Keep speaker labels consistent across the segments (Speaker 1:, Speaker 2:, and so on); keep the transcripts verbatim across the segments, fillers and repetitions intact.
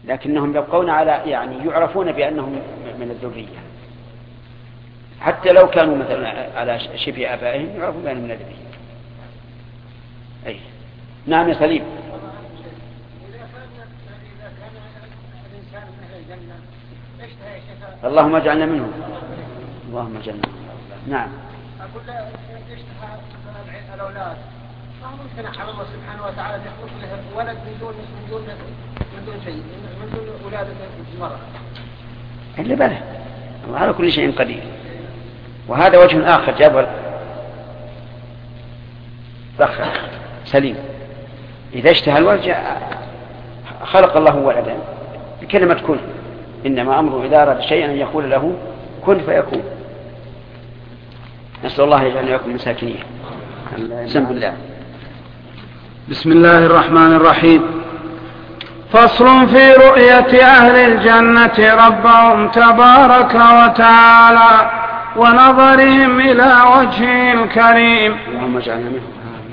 Speaker 1: لكنهم يبقون على يعني يعرفون بأنهم من الذرية، حتى لو كانوا مثلا على شبه آبائهم يعرفون بأنهم من الذرية. أي نعم يا سليم. اللهم اجعلنا منهم، اللهم اجعلنا منهم. نعم.
Speaker 2: أقول يشتهى الأولاد ما ممكن على الله سبحانه وتعالى يخلق له ولد من دون من دون من دون شيء من دون ولادة المرأة.
Speaker 1: إلا بله على كل شيء قدير. وهذا وجه آخر جاب بخر سليم. إذا اشتهى الولد خلق الله ولدا بكلمة كن، إنما أمره إذا أراد شيئا أن يقول له كن فيكون. نسأل الله يجعلنا وإياكم من ساكنيه. بسم الله.
Speaker 3: بسم الله الرحمن الرحيم. فصل في رؤية أهل الجنة ربهم تبارك وتعالى ونظرهم إلى وجهه الكريم،
Speaker 1: اللهم اجعلنا منهم،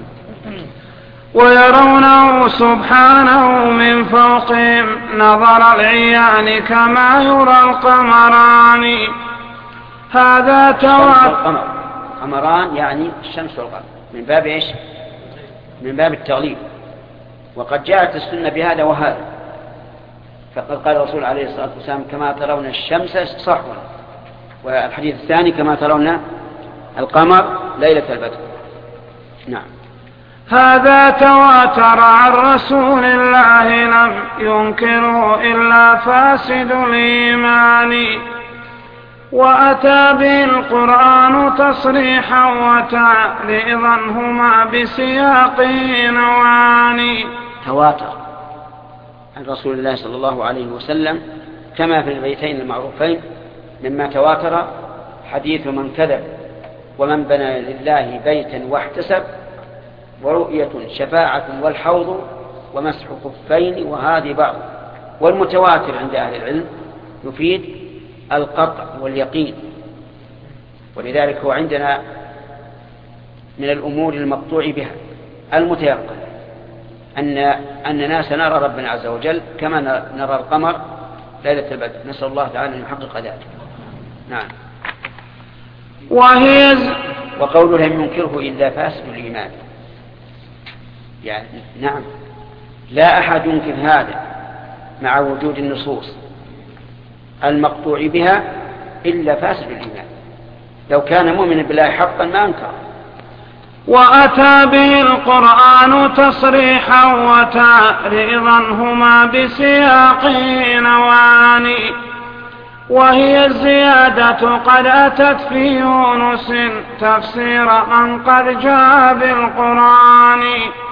Speaker 3: ويرونه سبحانه من فوقهم نظر العيان كما يرى القمران. هذا تواتر.
Speaker 1: قمران يعني الشمس والقمر من باب إيش؟ من باب التغليب. وقد جاءت السنة بهذا وهذا، فقد قال الرسول عليه الصلاة والسلام كما ترون الشمس صحوا، والحديث الثاني كما ترون القمر ليلة البدر. نعم.
Speaker 3: هذا تواتر عن رسول الله لم ينكره إلا فاسد الإيمان، وأتى به القرآن تصريحا وتعريضا هما بسياقه نوعان.
Speaker 1: تواتر عن رسول الله صلى الله عليه وسلم كما في البيتين المعروفين مما تواتر حديث من كذب ومن بنى لله بيتا واحتسب، ورؤية شفاعة والحوض ومسح خفين وهذه بعض. والمتواتر عند أهل العلم يفيد القطع واليقين، ولذلك هو عندنا من الأمور المقطوع بها المتيقن أن أننا سنرى ربنا عز وجل كما نرى القمر ليلة البدر. نسأل الله تعالى أن يحقق ذلك. نعم.
Speaker 3: وهي
Speaker 1: وقوله لم ينكره إلا فاسد الإيمان، يعني نعم لا أحد ينكر هذا مع وجود النصوص المقطوع بها إلا فاسد الإيمان. لو كان مؤمنا بالله حقا ما أنكر.
Speaker 3: وأتى به القرآن تصريحا وتعريضا هما بسياقه نوعان، وهي الزيادة قد أتت في يونس تفسير من قد جاء بالقرآن،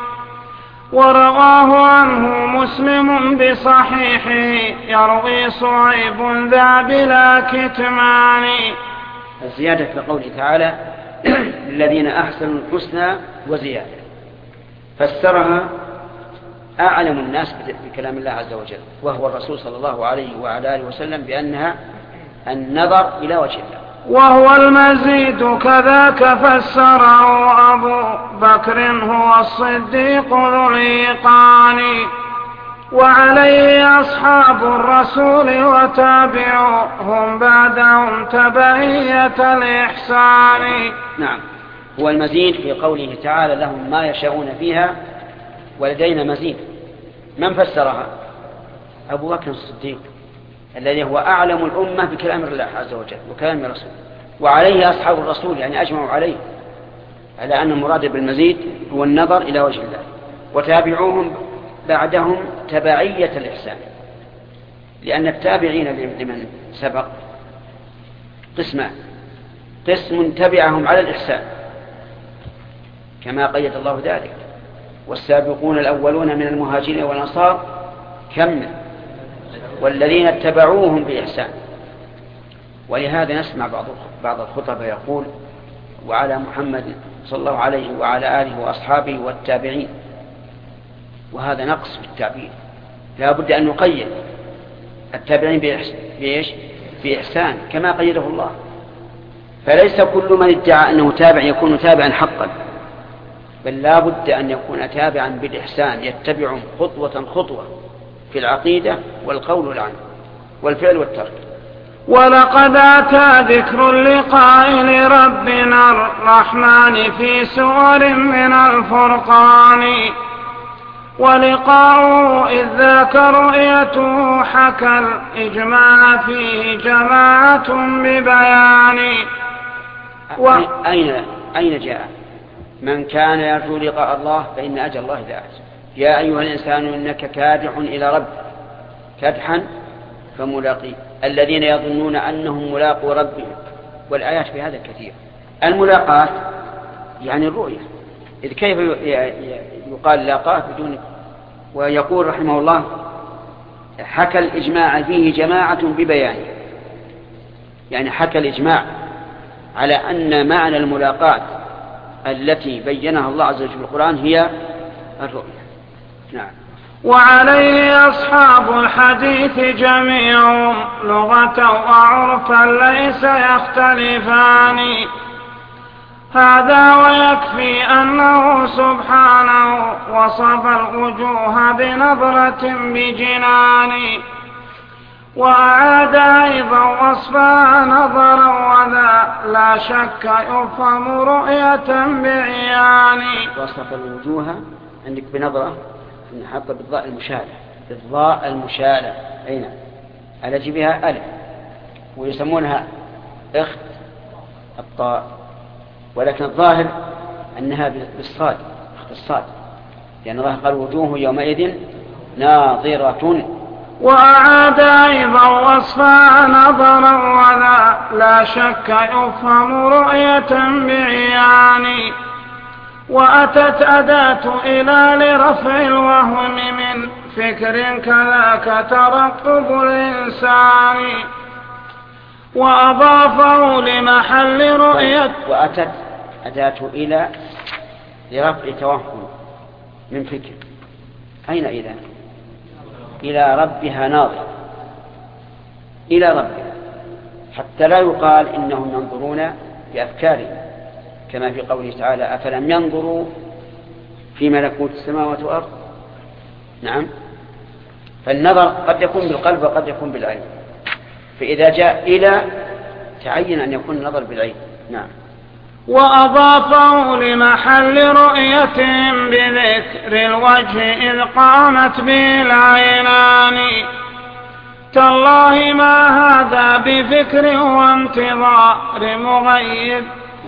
Speaker 3: ورواه عنه مسلم بصحيحه يروي صعيب ذا بلا كتمان.
Speaker 1: الزيادة في قوله تعالى الذين أحسنوا الحسنى وزيادة، فسرها أعلم الناس بكلام الله عز وجل وهو الرسول صلى الله عليه وعلى آله وسلم بأنها النظر إلى وجه الله،
Speaker 3: وهو المزيد كذاك فسره أبو بكر هو الصديق ذو الإيقان، وعليه أصحاب الرسول وتابعوهم بعدهم تبعية الإحسان.
Speaker 1: نعم. هو المزيد في قوله تعالى لهم ما يشاءون فيها ولدينا مزيد. من فسرها؟ أبو بكر الصديق الذي هو أعلم الأمة بكلام الله عز وجل وكلام رسوله، وعليه أصحاب الرسول يعني أجمعوا عليه على أن المراد بالمزيد هو النظر إلى وجه الله، وتابعوهم بعدهم تبعية الإحسان، لأن التابعين لمن سبق قسمان: قسم تبعهم على الإحسان كما قيد الله ذلك، والسابقون الأولون من المهاجرين والأنصار كمل، والذين اتبعوهم بإحسان. ولهذا نسمع بعض بعض الخطباء يقول وعلى محمد صلى الله عليه وعلى آله وأصحابه والتابعين، وهذا نقص في التعبير. لا بد أن نقيد التابعين بإيش؟ بإحسان كما قيده الله. فليس كل من ادعى أنه تابع يكون تابعا حقا، بل لا بد أن يكون تابعا بالإحسان يتبعهم خطوة خطوة في العقيدة والقول والعمل والفعل والترك.
Speaker 3: ولقد أتى ذكر اللقاء لربنا الرحمن في سور من الفرقان، ولقاؤه إذ ذاك رؤيته حكى الإجماع فيه جماعة ببيان.
Speaker 1: و... أين أين جاء؟ من كان يرجو لقاء الله فإن أجل الله لآت. يا أيها الإنسان إنك كادح إلى رب كدحا فملاقيه، الذين يظنون أنهم ملاقوا ربهم. والآيات في هذا كثير. الملاقاة يعني الرؤية، إذ كيف يقال لاقاه بدون. ويقول رحمه الله حكى الإجماع فيه جماعة ببيان، يعني حكى الإجماع على أن معنى الملاقاة التي بينها الله عز وجل في القرآن هي الرؤية. نعم.
Speaker 3: وعليه أصحاب الحديث جميعهم لغة وعرفا ليس يختلفان. هذا ويكفي أنه سبحانه وصف الوجوه بنظرة بجنان، وأعاد أيضا وصفها نظرا، وذا لا شك يفهم رؤية بعيان.
Speaker 1: وصف الوجوه عندك بنظرة نحط بالضاء المشالة، بالضاء المشالة أين التي بها ألف، ويسمونها اخت الطاء، ولكن الظاهر أنها بالصاد، اخت الصاد، لأن الله قال وجوه يومئذ ناظرة.
Speaker 3: وأعاد أيضا وصفها نظرا، ولا لا شك يفهم رؤية بعيان. وأتت أداة إلى لرفع الوهم من فكر كذاك ترقب الإنسان، وأضافه لمحل رؤية.
Speaker 1: وأتت أداة إلى لرفع توهم من فكر، أين إذا؟ إلى ربها ناظر، إلى ربها، حتى لا يقال إنهم ينظرون بأفكارهم كما في قوله تعالى أفلم ينظروا في ملكوت السماوات والأرض. نعم. فالنظر قد يكون بالقلب وقد يكون بالعين، فإذا جاء إلى تعين أن يكون النظر بالعين. نعم.
Speaker 3: وأضافه لمحل رؤيتهم بذكر الوجه إذ قامت به العينان. تالله ما هذا بفكر وانتظار مغيب،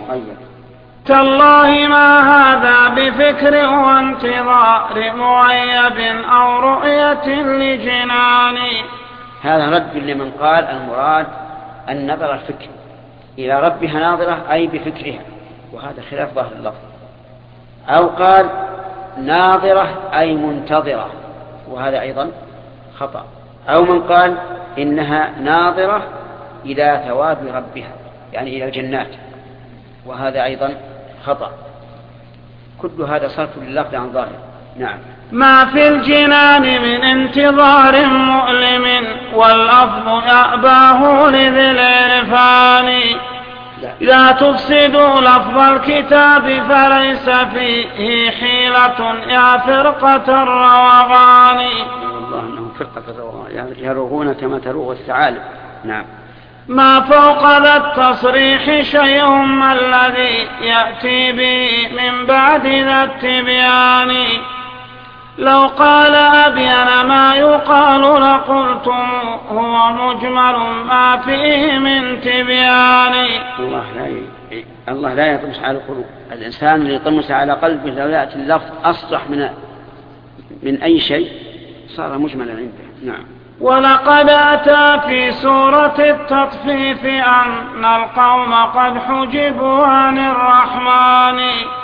Speaker 3: تالله ما هذا بفكر وانتظار مغيب أو رؤية لجنان.
Speaker 1: هذا رد لمن قال المراد النظر الفكر إلى ربها ناظرة أي بفكرها، وهذا خلاف ظاهر اللفظ. أو قال ناظرة أي منتظرة، وهذا أيضا خطأ. أو من قال إنها ناظرة إلى ثواب ربها، يعني إلى الجنات، وهذا أيضا خطأ. كل هذا صرف لللفظ عن ظاهر. نعم.
Speaker 3: ما في الجنان من انتظار مؤلم واللفظ يأباه لذي العرفان. لا تفسدوا لفظ الكتاب فليس فيه حيلة يا فرقة الروغان.
Speaker 1: الله أنهم فرقة الروغان يروغون كما تروغ الثعالب. نعم.
Speaker 3: ما فوق ذا التصريح شيء ما الذي يأتي به من بعد ذا التبيان. لو قال أبين ما يقال لقلتم هو مجمل ما فيه من تبيان.
Speaker 1: الله لا ي... الله لا يطمس على القلوب. الإنسان اللي يطمس على قلبه لو يأتي اللفظ أصرح من من أي شيء صار مجملا عنده. نعم.
Speaker 3: ولقد أتى في سورة التطفيف أن القوم قد حجبوا عن الرحمن،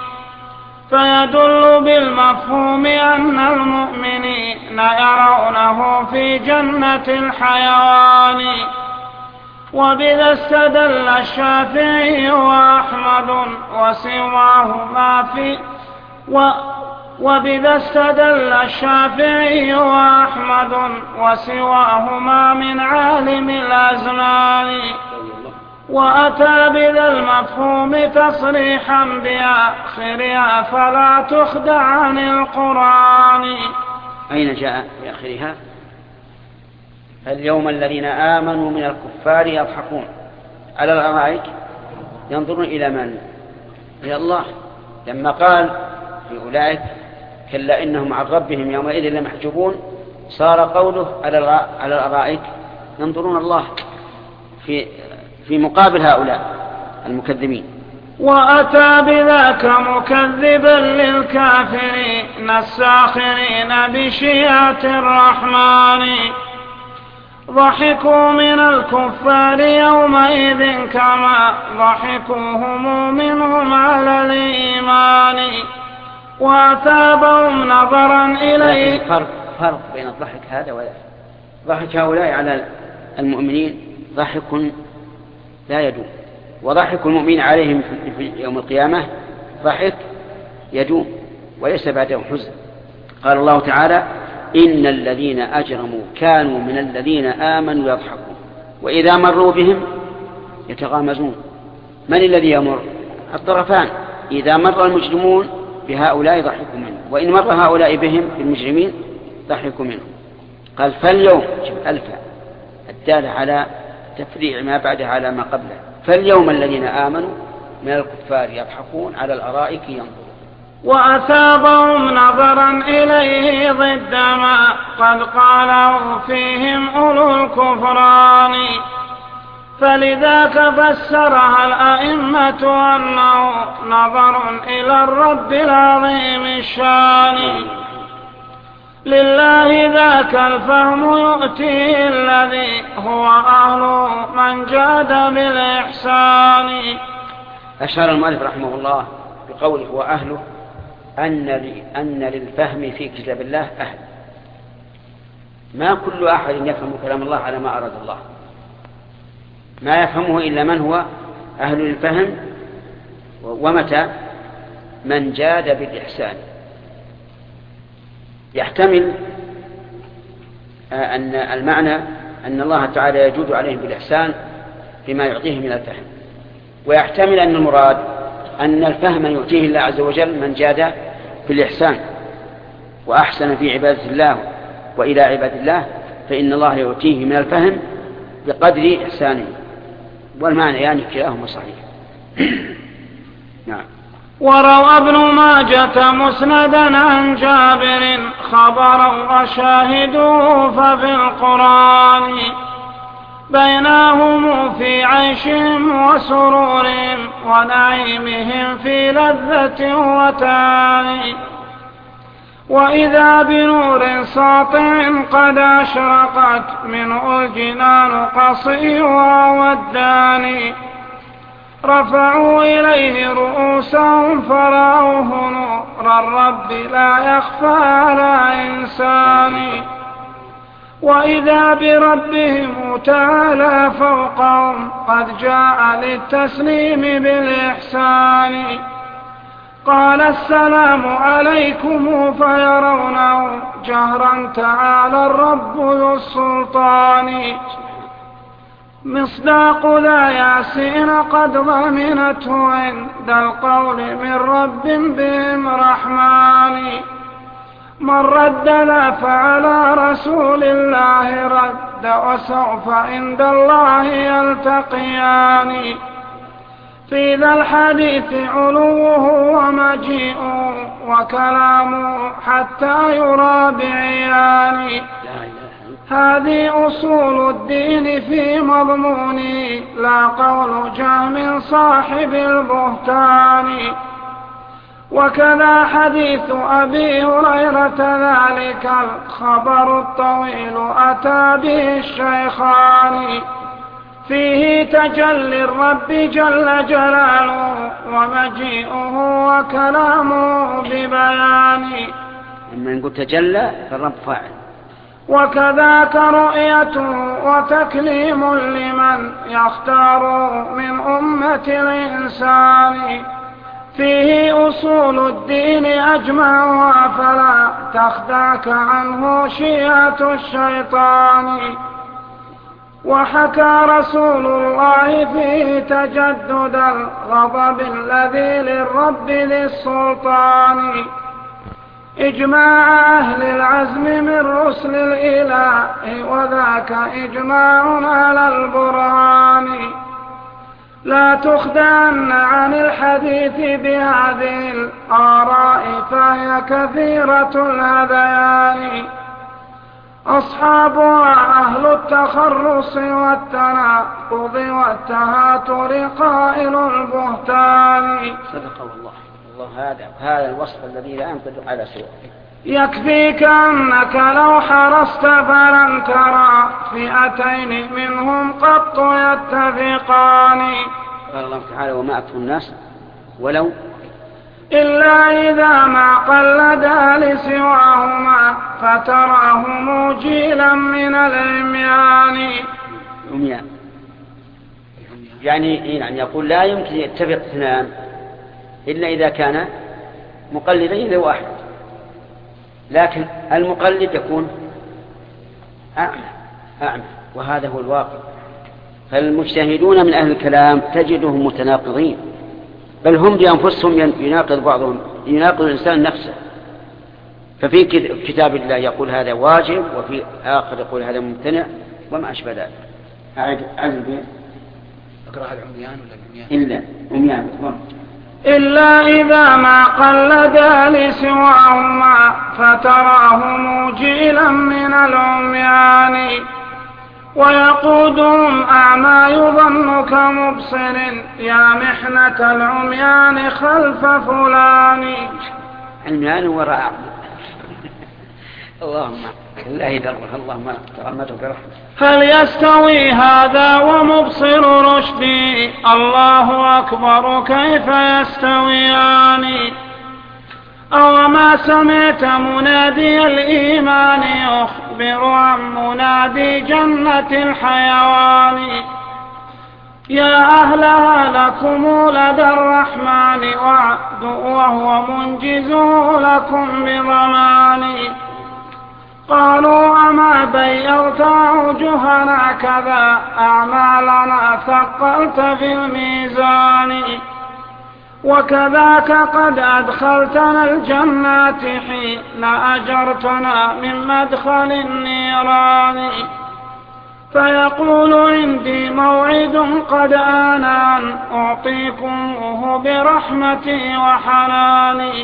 Speaker 3: فيدل بالمفهوم أن المؤمنين يرونه في جنة الحيوان. وبذا استدل الشافعي وأحمد وسواهما في و وبذا استدل الشافعي وأحمد وسواهما من عالم الأزمان. وأتى بذا المفهوم تصريحا بآخرها فلا تخدع عن القرآن.
Speaker 1: أين جاء بآخرها؟ فاليوم الذين آمنوا من الكفار يضحكون على الأرائك ينظرون إلى من؟ إلى الله. لما قال في أولئك كلا إنهم عن ربهم يومئذ لمحجوبون صار قوله على الأرائك ينظرون الله في في مقابل هؤلاء المكذبين.
Speaker 3: وأتى بذاك مكذبا للكافرين الساخرين بشيعة الرحمن ضحكوا من الكفار يومئذ كما ضحكوا هم منهم على الإيمان وأثابهم نظرا إليه.
Speaker 1: فرق, فرق بين الضحك هذا ولا ضحك هؤلاء على المؤمنين ضحك لا يدوم، وضحك المؤمن عليهم في يوم القيامة ضحك يدوم وليس بعده حزن. قال الله تعالى إن الذين أجرموا كانوا من الذين آمنوا يضحكون وإذا مروا بهم يتغامزون. من الذي يمر؟ الطرفان. إذا مر المجرمون بهؤلاء ضحكوا منهم، وإن مر هؤلاء بهم بالمجرمين ضحكوا منهم. قال فاليوم ألفا الدالة على تفريع ما بعدها على ما قبله. فاليوم الذين آمنوا من الكفار يضحكون على الأرائك ينظرون.
Speaker 3: وأثابهم نظرا إليه ضد ما قد قاله فيهم أولو الكفران فلذاك فسرها الأئمة أنه نظر إلى الرب العظيم الشان. لله ذاك الفهم يؤتيه الذي هو أهل من جاد بالإحسان.
Speaker 1: أشار المؤلف رحمه الله بقوله هو أهله أن, أن للفهم في كتاب الله أهل. ما كل أحد يفهم كلام الله على ما أراد الله، ما يفهمه إلا من هو أهل الفهم. ومتى؟ من جاد بالإحسان. يحتمل أن المعنى أن الله تعالى يجود عليهم بالإحسان بما يعطيه من الفهم، ويحتمل أن المراد أن الفهم يؤتيه الله عز وجل من جاد بالإحسان وأحسن في عبادة الله وإلى عباد الله فإن الله يؤتيه من الفهم بقدر إحسانه. والمعنى يعني كلاهما صحيح. نعم.
Speaker 3: وروى ابن ماجة مسندا عن جابر خبرا وشاهدوه ففي القرآن بينهم في عيشهم وسرورهم ونعيمهم في لذة وتعالي وإذا بنور ساطع قد أشرقت منه الجنان قصيها والداني رفعوا إليه رؤوسهم فرأوه نور الرب لا يخفى على إنسان وإذا بربهم تعالى فوقهم قد جاء للتسليم بالإحسان قال السلام عليكم فيرونه جهرا تعالى الرب ذو السلطان مصداق لا ياسين قد ضمنته عند القول من رب بهم رحمن من رد لا فعلى رسول الله رد وسوف عند الله يلتقيان في ذا الحديث علوه ومجيئه وكلامه حتى يرى بعيان هذه أصول الدين في مضمونه لا قول جهم صاحب البهتان وكذا حديث أبي هريرة ذلك الخبر الطويل أتى به الشيخان فيه تجلي الرب جل جلاله ومجيئه وكلامه ببيان.
Speaker 1: لما نقول تجلى فالرب فاعل.
Speaker 3: وكذاك رؤيته وتكليم لمن يختار من أمة الإنسان فيه أصول الدين أجمعها فلا تخدعك عنه شيعة الشيطان وحكى رسول الله فيه تجدد الغضب الذي للرب للسلطان إجماع أهل العزم من رسل الإله، وذاك إجماع على البرهان. لا تخدعن عن الحديث بهذه الآراء، فهي كثيرة الهذيان. أصحابها أهل التخرص والتناقض والتهاتر قائل البهتان.
Speaker 1: صدق الله. الله هذا هذا الوصف الذي لا ينطبق على سوء.
Speaker 3: يكفيك أنك لو حرصت فلن ترى فئتين منهم قط يتفقان.
Speaker 1: قال الله تعالى: وما أكثر الناس ولو
Speaker 3: إلا إذا ما قلد لسواهما، فتراه موجيلا من العميان.
Speaker 1: عميان يعني يعني يقول لا يمكن يتفق اثنان إلا إذا كان مقلدين لواحد، لكن المقلد يكون أعمى أعمى وهذا هو الواقع. فالمجتهدون من أهل الكلام تجدهم متناقضين، بل هم بأنفسهم يناقض بعضهم، يناقض الإنسان نفسه. ففي كتاب الله يقول هذا واجب، وفي آخر يقول هذا ممتنع، وما أشبه ذلك. أعد أعد بيه
Speaker 2: أقرأ العميان ولا العميان؟
Speaker 1: إلا عميان
Speaker 3: إلا إذا ما قلد لسواهما، فتراه موجلا من العميان. ويقودهم أعمى يظن كمبصر، يا محنة العميان خلف فلان.
Speaker 1: عميان وراء اللهم الله يدره، اللهم تغمده برحمته.
Speaker 3: هل يستوي هذا ومبصر رشدي؟ الله أكبر كيف يستويان؟ أو ما سمعت منادي الإيمان يخبر عن منادي جنة الحيوان؟ يا أهلها لكم لدى الرحمن وعد، وهو منجزه لكم بضمان. قالوا أما بيضت وجوهنا كذا، أعمالنا ثقلت في الميزان. وكذاك قد أدخلتنا الجنات حين أجرتنا من مدخل النيران. فيقول عندي موعد قد آن أن أعطيكمه برحمتي وحناني.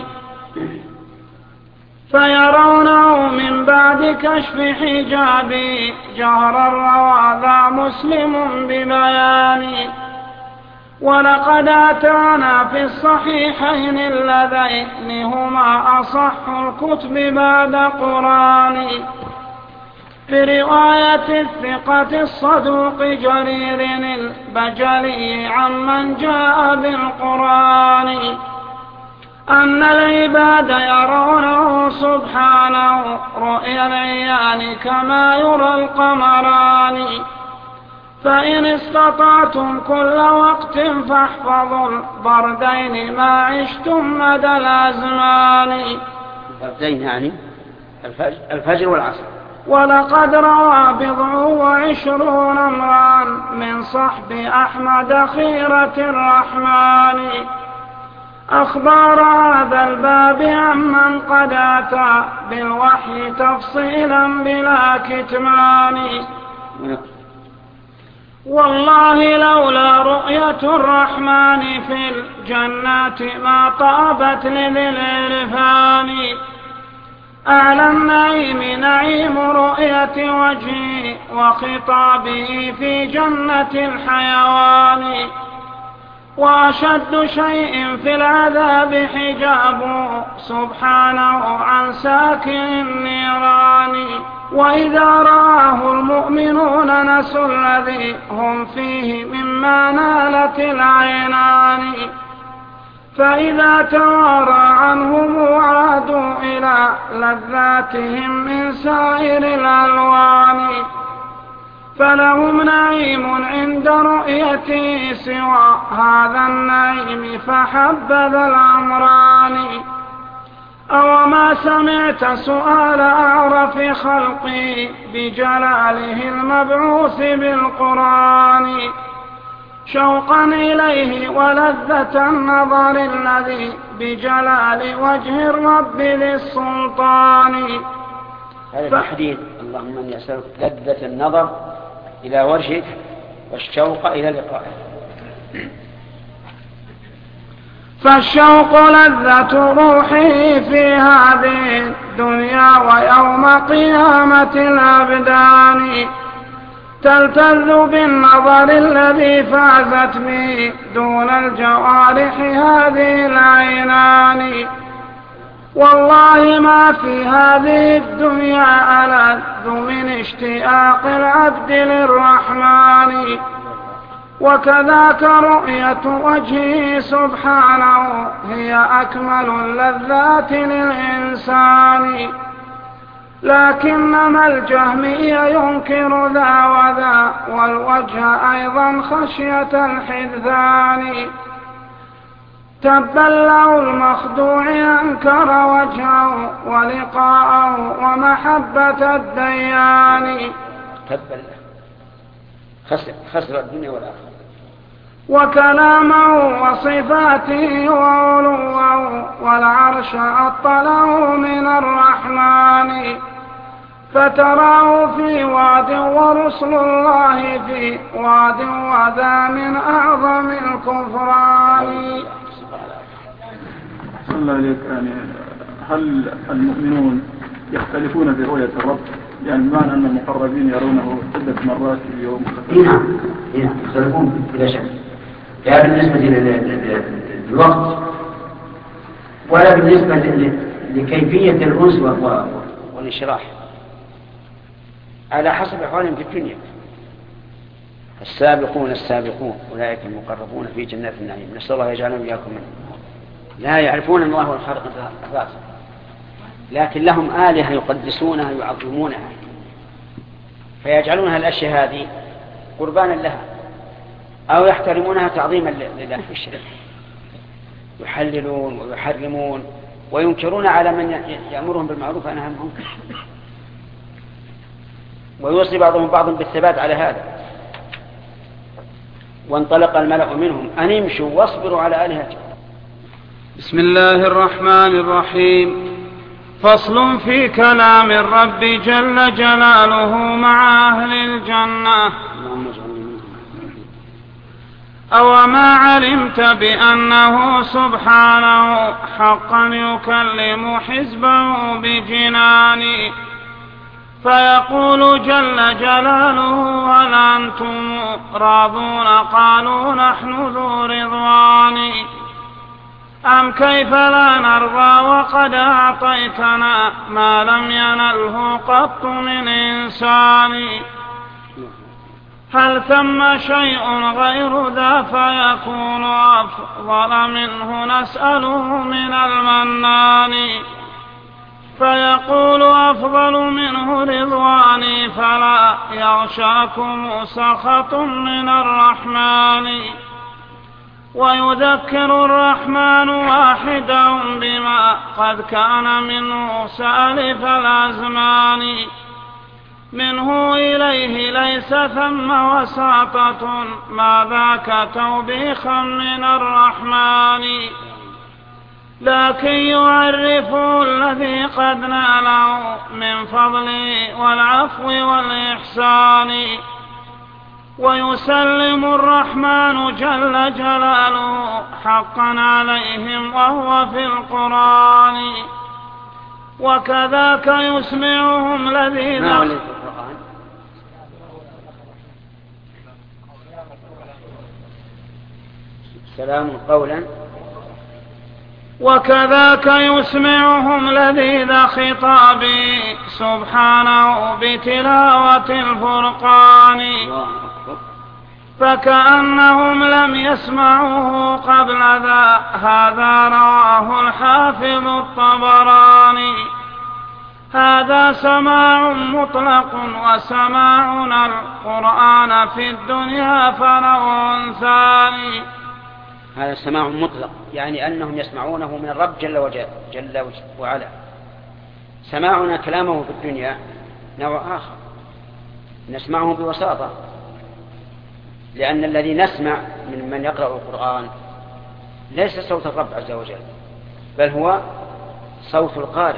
Speaker 3: فيرونه من بعد كشف حجابي، جهر الرواذا مسلم ببياني. ولقد أتانا في الصحيحين اللذين هما أصح الكتب بعد قرآن، في رواية الثقة الصدوق جرير البجلي عمن جاء بالقرآن، أن العباد يرونه سبحانه رؤيا العيان كما يرى القمران. فإن استطعتم كل وقت فاحفظوا البردين ما عشتم مدى الأزمان.
Speaker 1: البردين يعني الفجر, الفجر والعصر.
Speaker 3: ولقد روى بضع وعشرون امرأ من صحب أحمد خيرة الرحمن أخبار هذا الباب عمن قد أتى بالوحي تفصيلا بلا كتمان. والله لولا رؤية الرحمن في الجنات ما طابت لذي العرفان. أعلى النعيم نعيم رؤية وجهه وخطابه في جنة الحيوان. وأشد شيء في العذاب حجابه سبحانه عن ساكن النيران. وإذا رآه المؤمنون نسوا الذي هم فيه مما نالت العينان. فإذا توارى عنهم عادوا إلى لذاتهم من سائر الألوان. فلهم نعيم عند رؤيته سوى هذا النعيم فحبذا الأمران. أو ما سمعت سؤال أعرف خلقي بجلاله المبعوث بالقرآن. شوقا إليه ولذة النظر الذي بجلال وجه الرب للسلطان.
Speaker 1: هذا الحديث اللهم اني اسالك لذة النظر الى وجهك والشوق الى لقائك.
Speaker 3: فالشوق لذة روحي في هذه الدنيا ويوم قيامة الأبدان، تلتذ بالنظر الذي فازت به دون الجوارح هذه العينان. والله ما في هذه الدنيا ألذ من اشتياق العبد للرحمن، وكذاك رؤية وجهه سبحانه هي أكمل اللذات للإنسان. لكنما الجهمي ينكر ذا وذا والوجه أيضا خشية الحدثان. تبا له المخدوع أنكر وجهه ولقاءه ومحبة الديان.
Speaker 1: تبا له خسر, خسر الدنيا والآخرة.
Speaker 3: وكلامه وصفاته وعلوه والعرش أطله من الرحمن، فتراه في واد ورسل الله في واد وذا من أعظم الكفران.
Speaker 4: صلى الله عليك، يعني هل المؤمنون يختلفون في رؤية الرب؟ يعني بمعنى أن المقربين يرونه عدة مرات في اليوم؟
Speaker 1: نعم يختلفون بلا شك، لا بالنسبة للوقت ولا بالنسبة لكيفية الأنس والانشراح، على حسب أحوالهم في الدنيا. السابقون السابقون أولئك المقربون في جنات النعيم، نسأل الله يجعلنا وإياكم منهم. لا يعرفون الله هو الخالق الرازق، لكن لهم آلهة يقدسونها يعظمونها، فيجعلونها الأشياء هذه قربانا لها أو يحترمونها تعظيما لله في الشرك، يحللون ويحرمون وينكرون على من يأمرهم بالمعروف ونهى عن المنكر، ويوصي بعضهم بعضا بالثبات على هذا. وانطلق الملأ منهم أن امشوا واصبروا على آلهتكم.
Speaker 3: بسم الله الرحمن الرحيم. فصل في كلام الرب جل جلاله مع أهل الجنة. أوما علمت بأنه سبحانه حقا يكلم حزبه بجنان، فيقول جل جلاله هل أنتم راضون؟ قالوا نحن ذو رضوان. أم كيف لا نرضى وقد أعطيتنا ما لم ينله قط من إنسان؟ هل ثم شيء غير ذا فيكون أفضل منه؟ نسأله من المنان. فيقول أفضل منه رضواني فلا يغشاكم سخط من الرحمن. ويذكر الرحمن واحدا بما قد كان منه سالف الأزمان، منه إليه ليس ثم وساطة ما ذاك توبيخا من الرحمن، لكن يعرف الذي قد ناله من فضله والعفو والإحسان. ويسلم الرحمن جل جلاله حقا عليهم وهو في القرآن، وكذاك يسمعهم الذين
Speaker 1: سلام قولا
Speaker 3: وكذاك يسمعهم لذيذ خطابه سبحانه بتلاوة الفرقان، فكأنهم لم يسمعوه قبل ذا. هذا رواه الحافظ الطبراني. هذا سماع مطلق، وسماعنا القرآن في الدنيا فنوع ثاني.
Speaker 1: هذا سماع مطلق يعني أنهم يسمعونه من الرب جل, جل وعلا. سماعنا كلامه في الدنيا نوع آخر، نسمعه بوساطة لأن الذي نسمع من من يقرأ القرآن ليس صوت الرب عز وجل، بل هو صوت القارئ.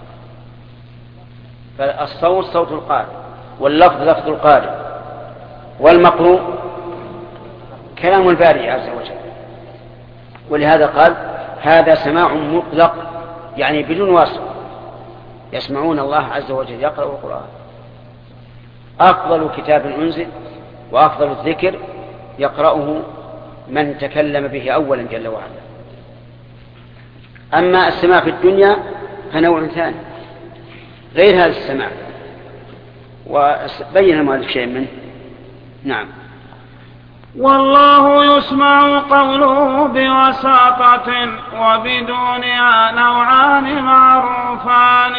Speaker 1: فالصوت صوت القارئ، واللفظ لفظ القارئ، والمقروء كلام الباري عز وجل. ولهذا قال هذا سماع مطلق، يعني بدون واسطة، يسمعون الله عز وجل يقرأ القرآن. أفضل كتاب أنزل وأفضل الذكر يقرأه من تكلم به أولا جل وعلا. أما السماع في الدنيا فنوع ثاني غير هذا السماع، وبين المؤلف شيء منه. نعم.
Speaker 3: والله يسمع قوله بوساطة وبدونها نوعان معروفان،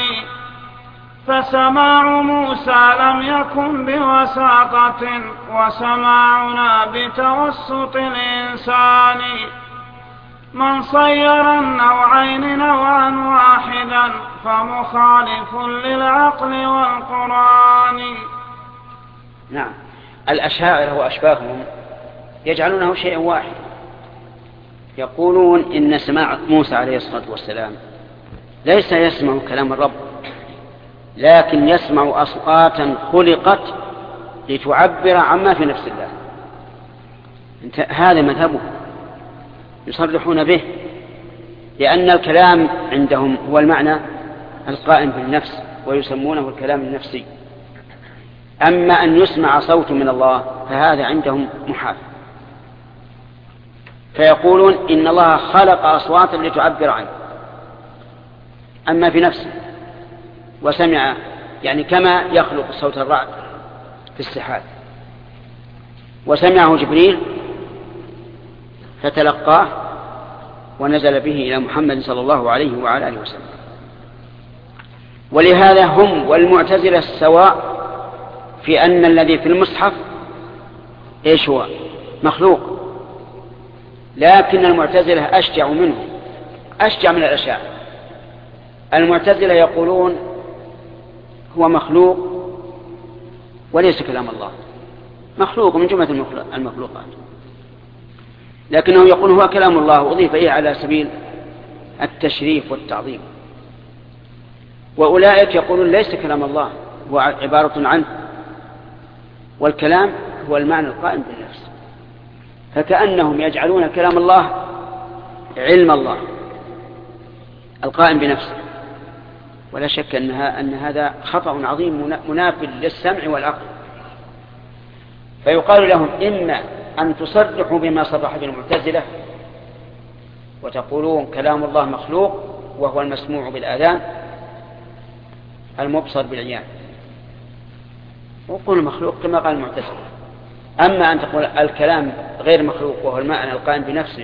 Speaker 3: فسماع موسى لم يكن بوساطة، وسماعنا بتوسط الإنسان. من صير النوعين نوعا واحدا فمخالف للعقل والقرآن.
Speaker 1: نعم. الأشاعرة وأشباههم يجعلونه شيئا واحد، يقولون إن سماع موسى عليه الصلاة والسلام ليس يسمع كلام الرب، لكن يسمع أصواتا خلقت لتعبر عما في نفس الله. هذا مذهبه يصرحون به، لأن الكلام عندهم هو المعنى القائم بالنفس، ويسمونه الكلام النفسي. أما أن يسمع صوت من الله فهذا عندهم محال، فيقولون إن الله خلق أصواتا لتعبر عنه أما في نفسه، وسمع يعني كما يخلق صوت الرعد في السحاب. وسمعه جبريل فتلقاه ونزل به إلى محمد صلى الله عليه وعلى آله وسلم. ولهذا هم والمعتزلة السواء في أن الذي في المصحف إيش هو؟ مخلوق. لكن المعتزلة أشجع منه، أشجع من الأشاعرة. المعتزلة يقولون هو مخلوق وليس كلام الله، مخلوق من جملة المخلوقات، لكنهم يقولون هو كلام الله أضيف إليه على سبيل التشريف والتعظيم. وأولئك يقولون ليس كلام الله، هو عبارة عنه، والكلام هو المعنى القائم بالنفس. فكأنهم يجعلون كلام الله علم الله القائم بنفسه، ولا شك أنها أن هذا خطأ عظيم مناف للسمع والعقل. فيقال لهم إما أن تصرحوا بما صرح به المعتزلة وتقولون كلام الله مخلوق وهو المسموع بالآذان المبصر بالعيان، وقولوا مخلوق كما قال المعتزلة. أما أن تقول الكلام غير مخلوق وهو المعنى القائم بنفسه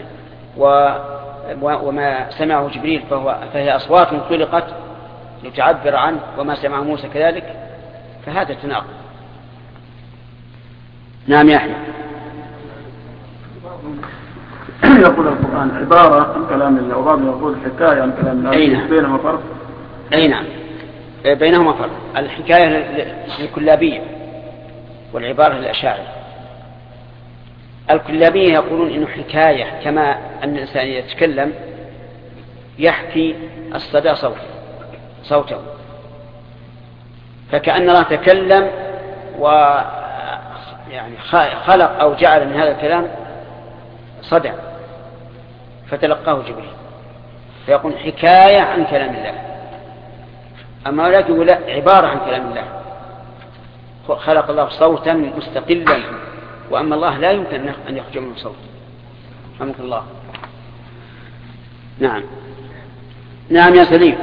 Speaker 1: وما سمعه جبريل فهو فهي أصوات خلقت لتعبر عنه، وما سمع موسى كذلك، فهذا تناقض. نعم يا أحمد.
Speaker 4: يقول القرآن عبارة عن كلام الله، وبعضهم يقول حكاية عن كلام الله.
Speaker 1: أي نعم.
Speaker 4: بينهما فرق؟
Speaker 1: أي نعم، بينهما فرق. الحكاية للكلابية والعبارة للأشاعرة. الكلابية يقولون إنه حكاية كما أن الإنسان يتكلم يحكي الصدى صوته صوته فكأن الله تكلم و يعني خلق أو جعل من هذا الكلام صدى فتلقاه جبريل، فيقول حكاية عن كلام الله. أما لا تقول عبارة عن كلام الله، خلق الله صوتا مستقلا، وأما الله لا يمكن أن يخرج منه صوت. رحمك الله. نعم. نعم يا سليم.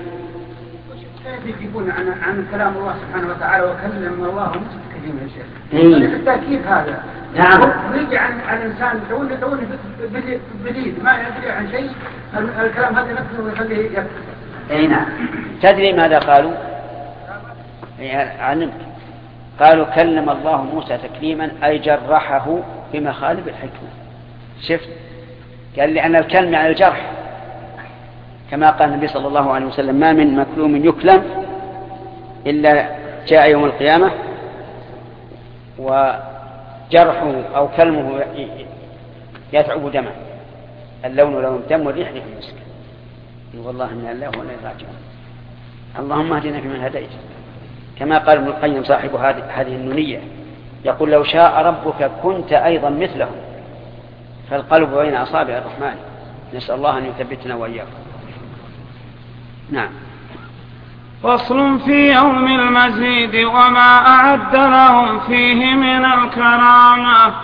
Speaker 2: يجيبون عن عن كلام الله سبحانه وتعالى وكلم الله مستقيم يا شيخ. التأكيد هذا.
Speaker 1: نعم.
Speaker 2: ويجي عن عن الإنسان تقول تقول بديد ما يدري عن شيء، الكلام هذا نفسه ويخليه يكتب.
Speaker 1: أي نعم. تدري ماذا قالوا؟ علمت. قالوا كلم الله موسى تكليما أي جرحه بمخالب الحكمة. شفت؟ قال لأن الكلم على الجرح، كما قال النبي صلى الله عليه وسلم ما من مكلوم يكلم إلا جاء يوم القيامة جرحه أو كلمه يتعب دما، اللون لون الدم والريح ريح المسك. والله إنا الله وإنا إليه راجعون. اللهم اهدنا فيمن هديت، كما قال ابن القيم صاحب هذه النونية، يقول لو شاء ربك كنت أيضا مثلهم، فالقلب بين أصابع الرحمن. نسأل الله أن يثبتنا وإياكم. نعم.
Speaker 3: فصل في يوم المزيد وما أعد لهم فيه من الكرامة.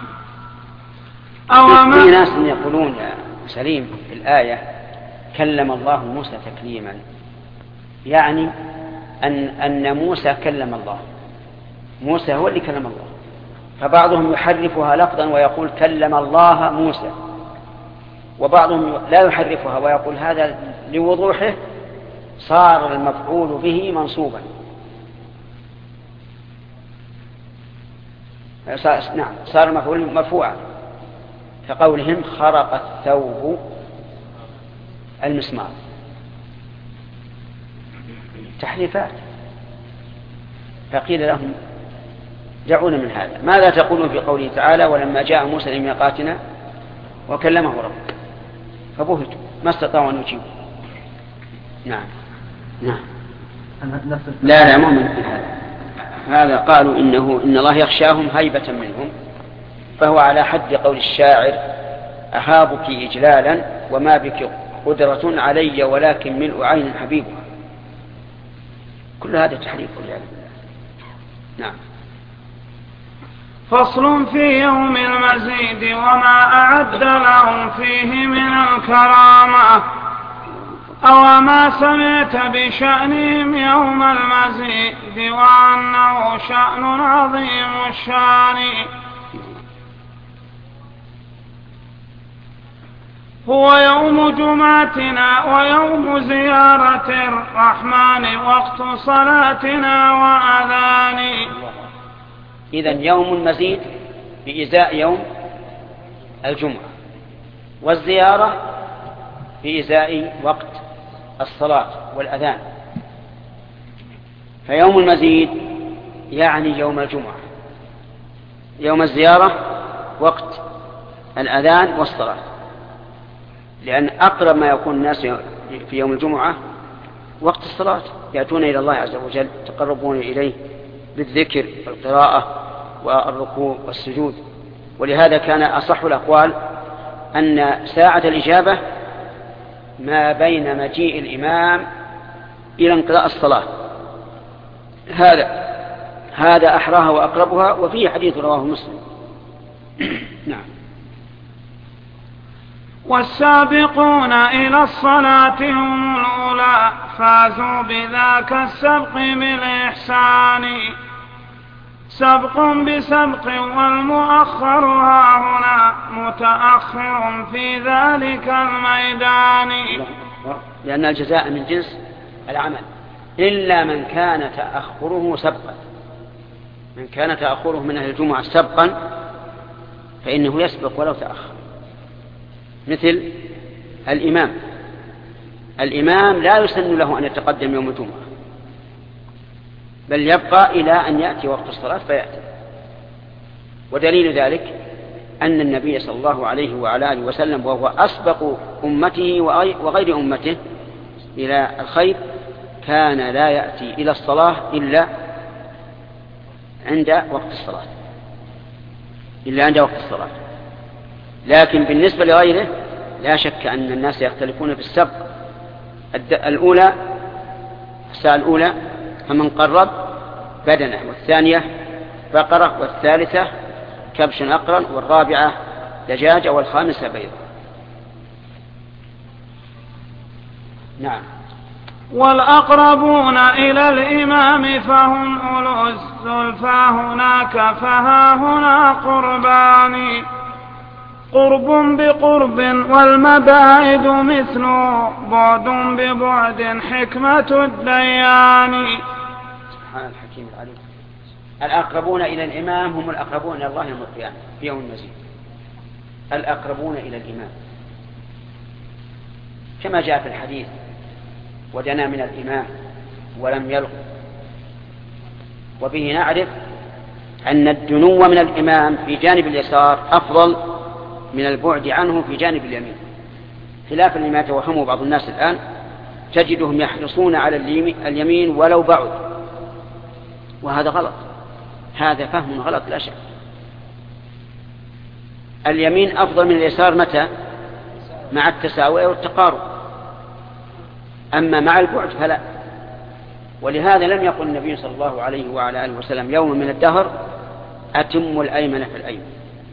Speaker 1: في ناس يقولون سليم في الآية كلم الله موسى تكليما، يعني أن, أن موسى كلم الله، موسى هو اللي كلم الله. فبعضهم يحرفها لفظا ويقول كلم الله موسى، وبعضهم لا يحرفها ويقول هذا لوضوحه صار المفعول به منصوبا. نعم، صار المفعول مرفوعا، كقولهم خرق الثوب المسمار. تحريفات. فقيل لهم دعونا من هذا، ماذا تقولون في قوله تعالى ولما جاء موسى لميقاتنا وكلمه ربه، فبهتوا ما استطاعوا أن يجيبوا. نعم نعم. لا لا مؤمن بهذا. هذا قالوا إنه إن الله يخشاهم هيبة منهم، فهو على حد قول الشاعر أهابك إجلالا وما بك قدرة علي ولكن ملء عين حبيبها. كل هذا تحريف والعياذ بالله. نعم.
Speaker 3: فصل في يوم المزيد وما أعد لهم فيه من الكرامة. أو ما سمعت بشأنهم يوم المزيد وأنه شأن عظيم الشان، هو يوم جمعتنا ويوم زيارة الرحمن وقت صلاتنا وأذان.
Speaker 1: إذن يوم المزيد بإزاء يوم الجمعة، والزيارة بإزاء وقت الصلاة والأذان. فيوم المزيد يعني يوم الجمعة، يوم الزيارة وقت الأذان والصلاة، لأن أقرب ما يكون الناس في يوم الجمعة وقت الصلاة، يأتون إلى الله عز وجل تقربون إليه بالذكر والقراءة والركوع والسجود. ولهذا كان أصح الأقوال أن ساعة الإجابة ما بين مجيء الإمام إلى انقضاء الصلاة، هذا هذا أحراها وأقربها، وفيه حديث رواه مسلم. نعم.
Speaker 3: والسابقون إلى الصلاة هم الأولى فازوا بذاك السبق بالإحسان، سبق بسبق والمؤخر ها هنا متأخر في ذلك الميدان.
Speaker 1: لأن الجزاء من جنس العمل، إلا من كان تأخره سبقا. من كان تأخره من أهل الجمعة سبقا فإنه يسبق ولو تأخر، مثل الإمام. الإمام لا يسن له أن يتقدم يوم الجمعة، بل يبقى إلى أن يأتي وقت الصلاة فيأتي. ودليل ذلك أن النبي صلى الله عليه وعلى آله وسلم وهو أسبق أمته وغير أمته إلى الخير كان لا يأتي إلى الصلاة إلا عند وقت الصلاة إلا عند وقت الصلاة. لكن بالنسبة لغيره لا شك أن الناس يختلفون في السبق. الأولى الساعة الأولى فمن قرب بدنه، والثانية بقرة، والثالثة كبش أقرن، والرابعة دجاجة، والخامسة بيضة. نعم.
Speaker 3: والأقربون إلى الإمام فهم أولو الزلفى هناك فها هنا قربان، قرب بقرب والمباعد مثل بعد ببعد حكمة الديان.
Speaker 1: سبحان الحكيم العليم. الأقربون إلى الإمام هم الأقربون إلى الله يوم القيامة في يوم المزيد. الأقربون إلى الإمام كما جاء في الحديث ودنا من الإمام ولم يلغ. وبه نعرف أن الدنو من الإمام في جانب اليسار أفضل من البعد عنه في جانب اليمين، خلافا لما يتوهمه بعض الناس الآن، تجدهم يحرصون على اليمين ولو بعد، وهذا غلط، هذا فهم غلط لا شك. اليمين أفضل من اليسار متى؟ مع التساوي والتقارب، أما مع البعد فلا. ولهذا لم يقل النبي صلى الله عليه وعلى آله وسلم يوم من الدهر أتم الأيمن في الأيمن،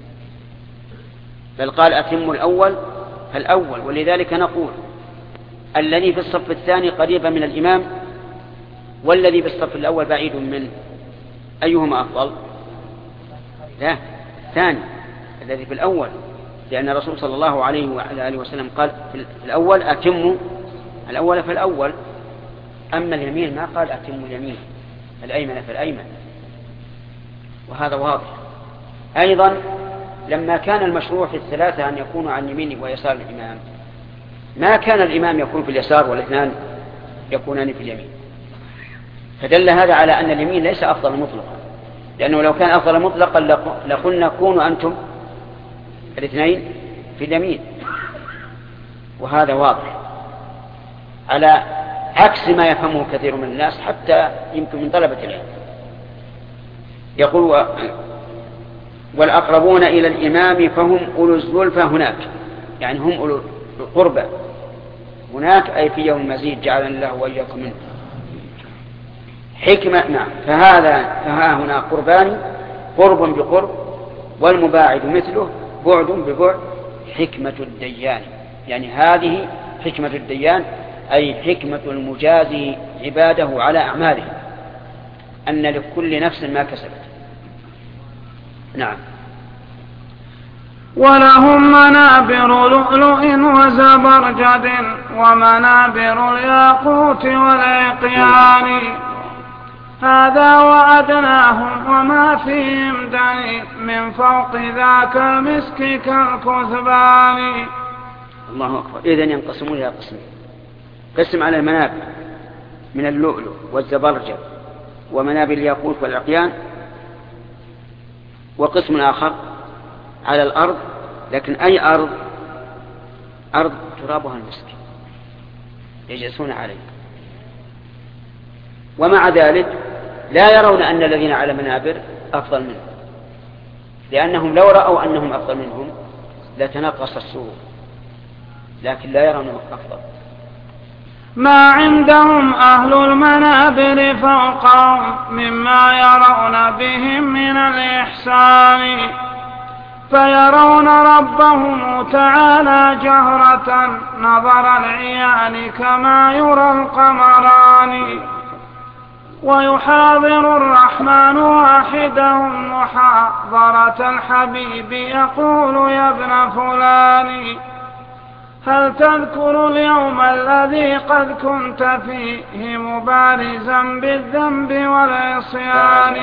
Speaker 1: بل قال أتم الأول فالأول. ولذلك نقول الذي في الصف الثاني قريبا من الإمام والذي في الصف الأول بعيد منه، أيهما أفضل؟ لا، الثاني الذي في الأول، لأن الرسول صلى الله عليه وعلى آله وسلم قال في الأول أتم الأول فالأول. أما اليمين ما قال أتم اليمين، الأيمن فالأيمن، وهذا واضح. أيضا لما كان المشروع في الثلاثة أن يكونوا عن يمين ويسار الإمام، ما كان الإمام يكون في اليسار والاثنان يكونان في اليمين، فدل هذا على أن اليمين ليس أفضل مطلقا، لأنه لو كان أفضل مطلقا لقلنا كونوا أنتم الاثنين في اليمين، وهذا واضح على عكس ما يفهمه كثير من الناس حتى يمكن من طلبة العلم. يقول والأقربون إلى الإمام فهم أولو الزلفى هناك، يعني هم أولو القربى هناك، أي في يوم مزيد جعلنا الله وإياكم منه. حكمة نعم، فهذا فها هنا قربان، قرب بقرب، والمباعد مثله بعد ببعد، حكمة الديان، يعني هذه حكمة الديان أي حكمة المجازي عباده على أعماله، أن لكل نفس ما كسبت. نعم.
Speaker 3: ولهم منابر لؤلؤ وزبرجد ومنابر الياقوت والعقيان، هذا وعدناهم وما فيهم دني من فوق ذاك المسك كالكثبان.
Speaker 1: الله أكبر. إذن ينقسمون إلى قسمين: قسم على المنابر من اللؤلؤ والزبرجد ومنابر الياقوت والعقيان، وقسم آخر على الأرض، لكن أي أرض؟ أرض ترابها المسك يجلسون عليه. ومع ذلك لا يرون أن الذين على منابر أفضل منهم، لأنهم لو رأوا أنهم أفضل منهم لتنقص السرور، لكن لا يرون أفضل.
Speaker 3: ما عندهم أهل المنابر فوقهم مما يرون بهم من الإحسان، فيرون ربهم تعالى جهرة نظر العيان كما يرى القمران، ويحاضر الرحمن واحدهم محاضرة الحبيب يقول يا ابن فلان، هل تذكر اليوم الذي قد كنت فيه مبارزا بالذنب والعصيان،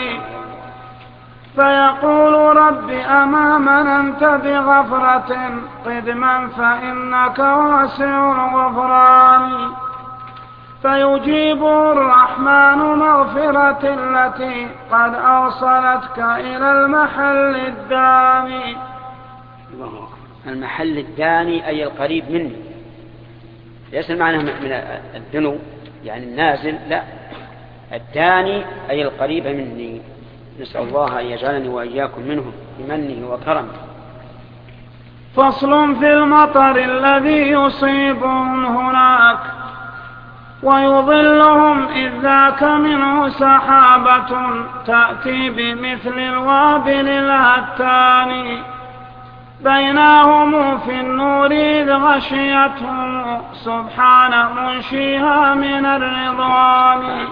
Speaker 3: فيقول رب أمامن أنت بغفرة قدما فإنك واسع الغفران، فيجيب الرحمن مغفرة التي قد أوصلتك إلى المحل الداني.
Speaker 1: المحل الداني أي القريب مني، ليس المعنى من الدنو يعني النازل، لا، الداني أي القريب مني. نسأل الله أن يجعلني وإياكم منهم بمنه وكرمه.
Speaker 3: فصل في المطر الذي يصيبهم هناك ويظلهم إذ ذاك منه سحابة تأتي بمثل الوابل الهتان، بينهم في النور إذ غشيتهم سبحان منشيها من الرضوان،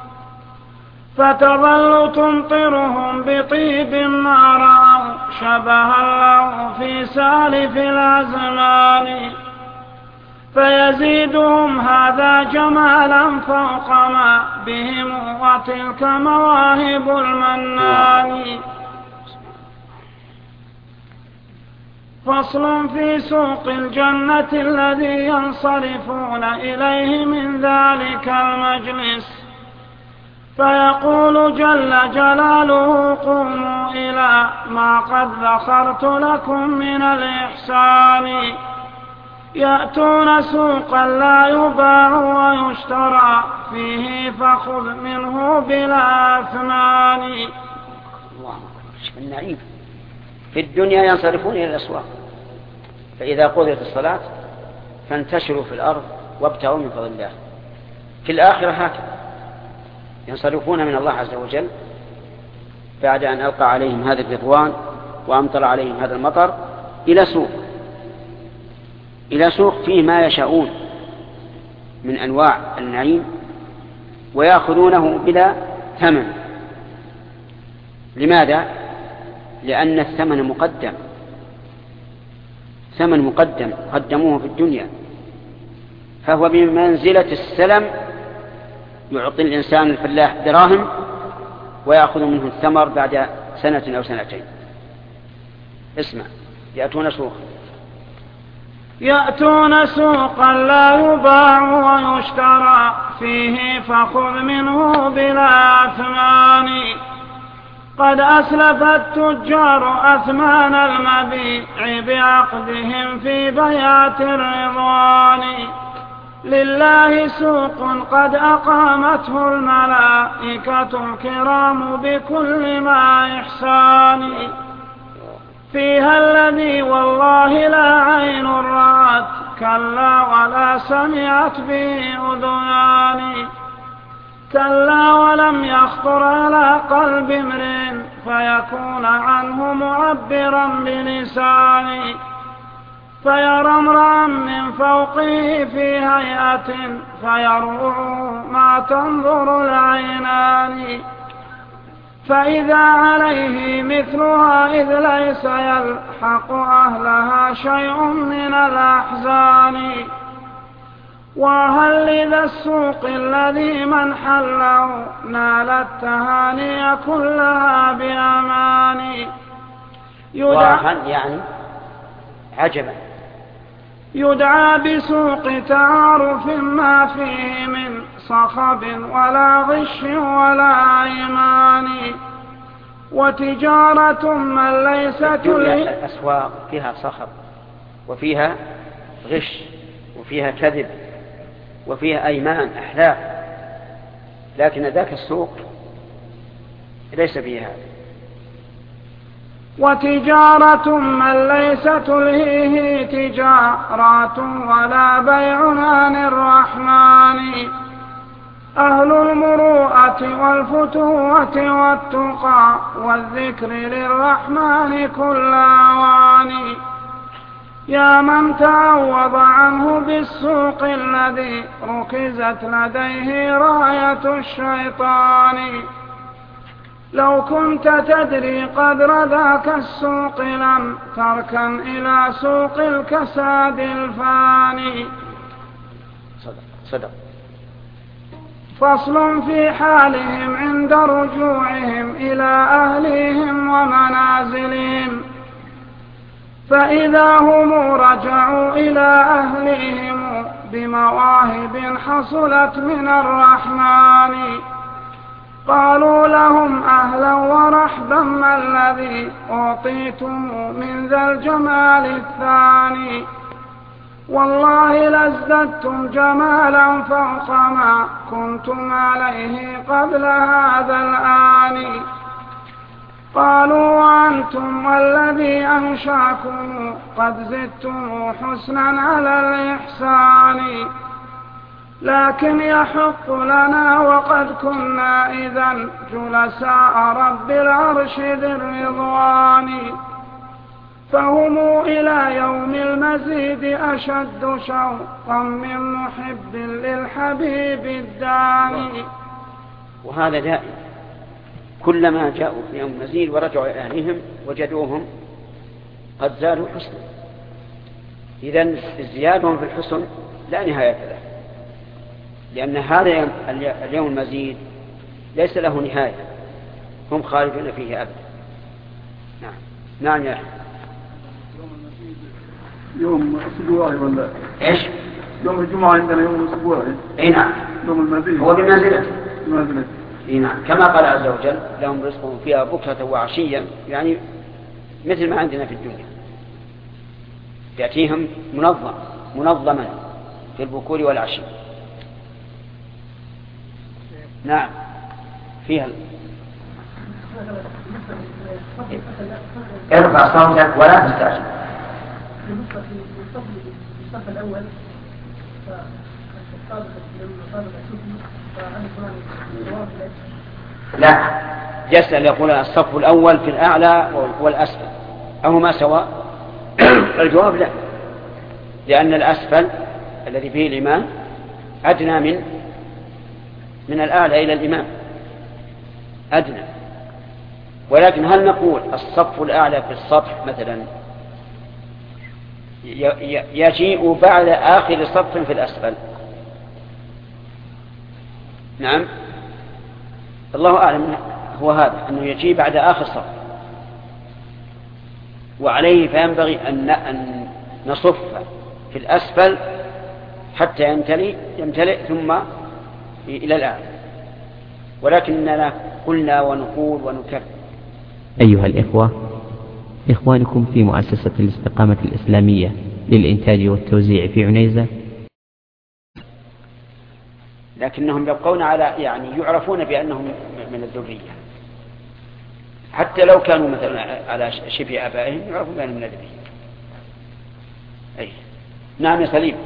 Speaker 3: فتظل تمطرهم بطيب ما رأوا شبها له في سالف الأزمان، فيزيدهم هذا جمالا فوق ما بهم وتلك مواهب المنان. فصل في سوق الجنة الذي ينصرفون إليه من ذلك المجلس، فيقول جل جلاله قوموا إلى ما قد ذكرت لكم من الإحسان يأتون سوقا لا يباع ويشترى فيه فخذ منه بلا أثمان.
Speaker 1: الله النعيم. في الدنيا ينصرفون إلى الأسواق، فإذا قضيت الصلاة فانتشروا في الأرض وابتغوا من فضل الله. في الآخرة هكذا ينصرفون من الله عز وجل بعد أن ألقى عليهم هذا الرضوان وأمطر عليهم هذا المطر إلى سوق إلى سوق فيه ما يشاءون من أنواع النعيم ويأخذونه بلا ثمن. لماذا؟ لأن الثمن مقدم، ثمن مقدم قدموه في الدنيا، فهو بمنزلة السلم. يعطي الإنسان الفلاح دراهم ويأخذ منه الثمر بعد سنة أو سنتين. اسمع، يأتون سوقا
Speaker 3: يأتون سوقا لا يباع ويشترى فيه فخذ منه بلا أثمان. قد أسلف التجار أثمان المبيع بعقدهم في بيعة الرضوان. لله سوق قد أقامته الملائكة الكرام بكل ما إحسان. فيها الذي والله لا عين رأت كلا ولا سمعت به أذنان. كلا ولم يخطر على قلب امرئ فيكون عنه معبرا بلسانه. فيرى امرأ من فوقه في هيئة فيروعه ما تنظر العينان. فإذا عليه مثلها إذ ليس يلحق أهلها شيء من الأحزان. وهل لذا السوق الذي من حله نال التهاني كلها بأمان.
Speaker 1: وهل يعني عجبا.
Speaker 3: يدعى بسوق تعارف ما فيه من صخب ولا غش ولا أيمان. وتجارة من ليست
Speaker 1: الأسواق فيها صخب وفيها غش وفيها كذب وفيها أيمان أحلاف، لكن ذاك السوق ليس فيها.
Speaker 3: وتجارة من ليس تلهيه تجارات ولا بيع عن الرحمن. أهل المروءة والفتوة والتقى والذكر للرحمن كل أوان. يا من تعوض عنه بالسوق الذي ركزت لديه راية الشيطان. لو كنت تدري قدر ذاك السوق لم تركن إلى سوق الكساد الفاني.
Speaker 1: صدق صدق.
Speaker 3: فصل في حالهم عند رجوعهم إلى أهليهم ومنازلهم. فإذا هم رجعوا إلى أهليهم بمواهب حصلت من الرحمن قالوا لهم أهلا ورحبا ما الذي أعطيتم من ذا الجمال الثاني. والله لازددتم جمالا فوق ما كنتم عليه قبل هذا الآن. قالوا وأنتم والذي أنشأكم قد زدتم حسنا على الإحسان. لكن يحق لنا وقد كنا إذا جلساء رب العرش ذي الرضوان. فهم إلى يوم المزيد أشد شوقا من محب للحبيب الداني.
Speaker 1: وهذا دائم، كلما جاءوا في يوم المزيد ورجعوا إلى أهلهم وجدوهم قد زادوا حسنا. إذن ازديادهم في الحسن لا نهاية له، لأن هذا اليوم المزيد ليس له نهاية، هم خالدون فيه أبدا. نعم نعم يا أحمد.
Speaker 4: يوم أسبوعي ولا
Speaker 1: إيش؟
Speaker 4: يوم الجمعة عندنا يوم أسبوعي.
Speaker 1: أي نعم.
Speaker 4: يوم المزيد
Speaker 1: هو بمنزلة
Speaker 4: بمنزلة
Speaker 1: نعم، كما قال عز وجل لهم رزقهم فيها بكرة وعشيا، يعني مثل ما عندنا في الدنيا، يأتيهم منظم منظما في البكور والعشي. نعم فيها. ارفع صوتك ولا تستعجل.
Speaker 2: الصف الأول
Speaker 1: لا، يسأل يقول الصف الأول في الأعلى والأسفل أهما سواء؟ الجواب لا، لأن الأسفل الذي فيه الإمام أدنى من من الأعلى إلى الإمام أدنى. ولكن هل نقول الصف الأعلى في السطح مثلا يجيء بعد آخر صف في الأسفل؟ نعم، الله أعلم هو هذا، أنه يجيء بعد آخر صف، وعليه فينبغي أن أن نصف في الأسفل حتى يمتلئ يمتلئ ثم إلى الأعلى. ولكننا قلنا ونقول ونكرر.
Speaker 5: أيها الإخوة، إخوانكم في مؤسسة الاستقامة الإسلامية للإنتاج والتوزيع في عنيزة،
Speaker 1: لكنهم يبقون على يعني يعرفون بأنهم من الذرية، حتى لو كانوا مثلا على شبه آبائهم يعرفون بأنهم من الذرية. أي نعم يا سليم.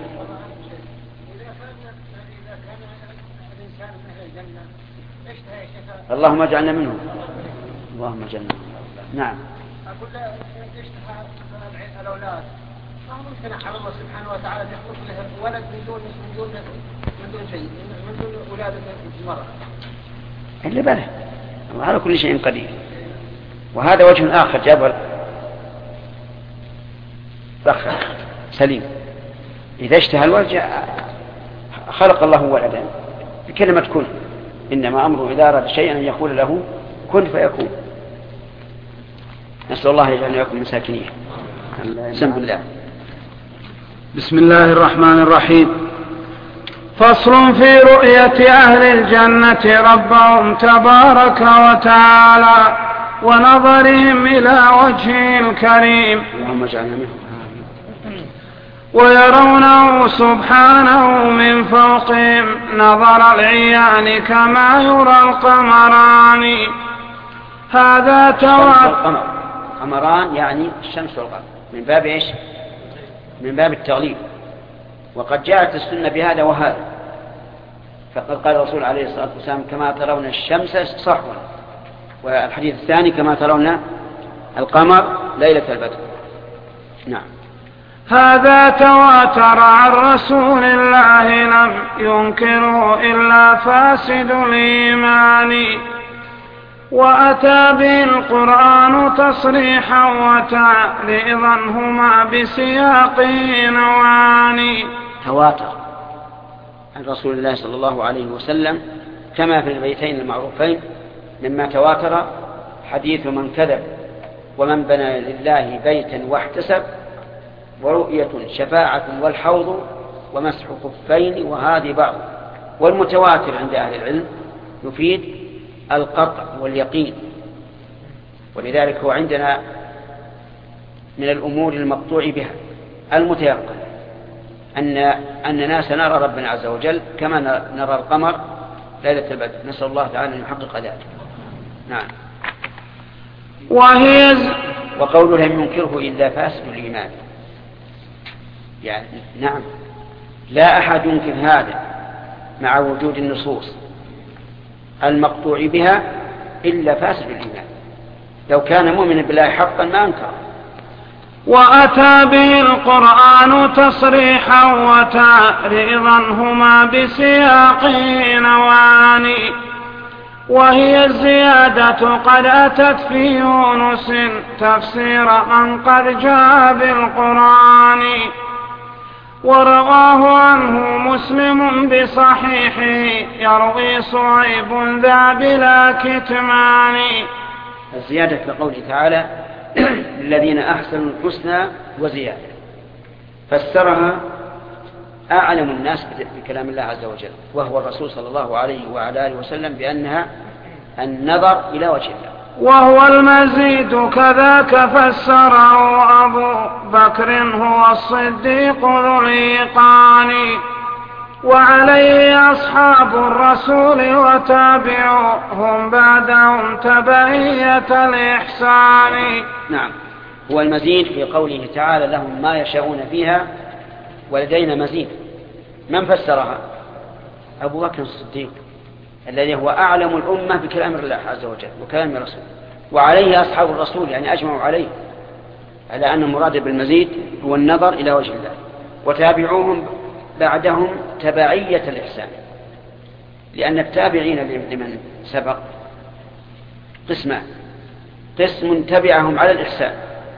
Speaker 1: اللهم اجعلنا منهم، اللهم اجعلنا منهم. نعم.
Speaker 2: أقول لا يشتهى الأولاد ما ممكن على الله سبحانه وتعالى يخلق له ولد من دون من دون من دون شيء من دون ولادة المرأة.
Speaker 1: إلا بله، وعلى كل شيء قدير. وهذا وجه آخر جاب رخر سليم. إذا اشتهى الولد خلق الله ولدا بكلمة كن، إنما أمره إذا أراد شيئا أن يقول له كن فيكون. نسأل الله يجعلنا ويكون مساكنين. بسم الله.
Speaker 3: بسم الله الرحمن الرحيم. فصل في رؤية أهل الجنة ربهم تبارك وتعالى ونظرهم إلى وجهه الكريم،
Speaker 1: اللهم اجعلنا منهم،
Speaker 3: ويرونه سبحانه من فوقهم نظر العيان كما يرى القمران. هذا تواتر.
Speaker 1: قمران يعني الشمس والقمر، من باب إيش؟ من باب التغليب. وقد جاءت السنة بهذا وهذا، فقد قال الرسول عليه الصلاة والسلام كما ترون الشمس صحوا، والحديث الثاني كما ترون القمر ليلة البدر. نعم.
Speaker 3: هذا تواتر عن رسول الله لم ينكره إلا فاسد الإيمان، وأتى به القرآن تصريحا وتعريضا هما بسياق نوعان.
Speaker 1: تواتر عن رسول الله صلى الله عليه وسلم كما في البيتين المعروفين، مما تواتر حديث من كذب ومن بنى لله بيتا واحتسب، ورؤية شفاعة والحوض ومسح خفين وهذه بعض. والمتواتر عند أهل العلم يفيد القطع واليقين، ولذلك هو عندنا من الأمور المقطوع بها المتيقن أن أننا سنرى ربنا عز وجل كما نرى القمر ليلة البدر. نسأل الله تعالى أن يحقق ذلك. نعم.
Speaker 3: وهي
Speaker 1: وقوله لم ينكره إلا فاسد الإيمان، يعني نعم لا أحد ينكر هذا مع وجود النصوص المقطوع بها إلا فاسد الإيمان. لو كان مؤمنا بالله حقا ما أنكر.
Speaker 3: وأتى به القرآن تصريحا وتعريضا هما بسياق نوعان. وهي الزيادة قد أتت في يونس تفسير من قد جاء بالقرآن، ورواه عنه مسلم بصحيحه يروي صعيب ذا بلا كتمان.
Speaker 1: الزيادة في قوله تعالى الذين أحسنوا الحسنى وزيادة، فسرها أعلم الناس بكلام الله عز وجل وهو الرسول صلى الله عليه وعلى آله وسلم بأنها النظر إلى وجه الله.
Speaker 3: وهو المزيد كذاك فسره أبو بكر هو الصديق ذو الإيقان، وعليه أصحاب الرسول وتابعوهم بعدهم تبعية الإحسان.
Speaker 1: نعم، هو المزيد في قوله تعالى لهم ما يشاءون فيها ولدينا مزيد. من فسرها؟ أبو بكر الصديق الذي هو أعلم الأمة بكلام الله عز وجل وكلام رسوله، وعليه أصحاب الرسول يعني أجمعوا عليه على أن المراد بالمزيد هو النظر إلى وجه الله، وتابعوهم بعدهم تبعية الإحسان، لأن التابعين لمن سبق قسمان: قسم تبعهم على الإحسان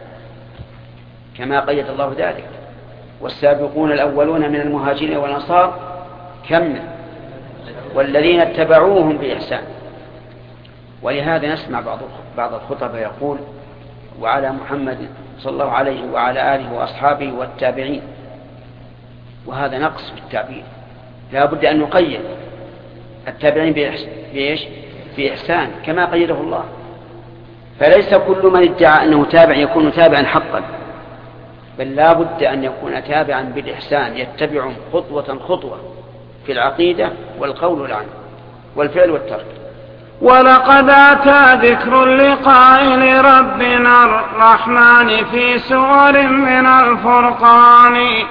Speaker 1: كما قيد الله ذلك: والسابقون الأولون من المهاجرين والأنصار كمل والذين اتبعوهم بإحسان. ولهذا نسمع بعض بعض الخطبة يقول: وعلى محمد صلى الله عليه وعلى آله وأصحابه والتابعين، وهذا نقص في التعبير. لا بد أن نقيد التابعين بإيش؟ بإحسان كما قيده الله. فليس كل من ادعى أنه تابع يكون تابعا حقا، بل لا بد أن يكون تابعا بالإحسان يتبعهم خطوة خطوة في العقيدة والقول والعمل والفعل والترك.
Speaker 3: ولقد أتى ذكر اللقاء لربنا الرحمن في سور من الفرقان،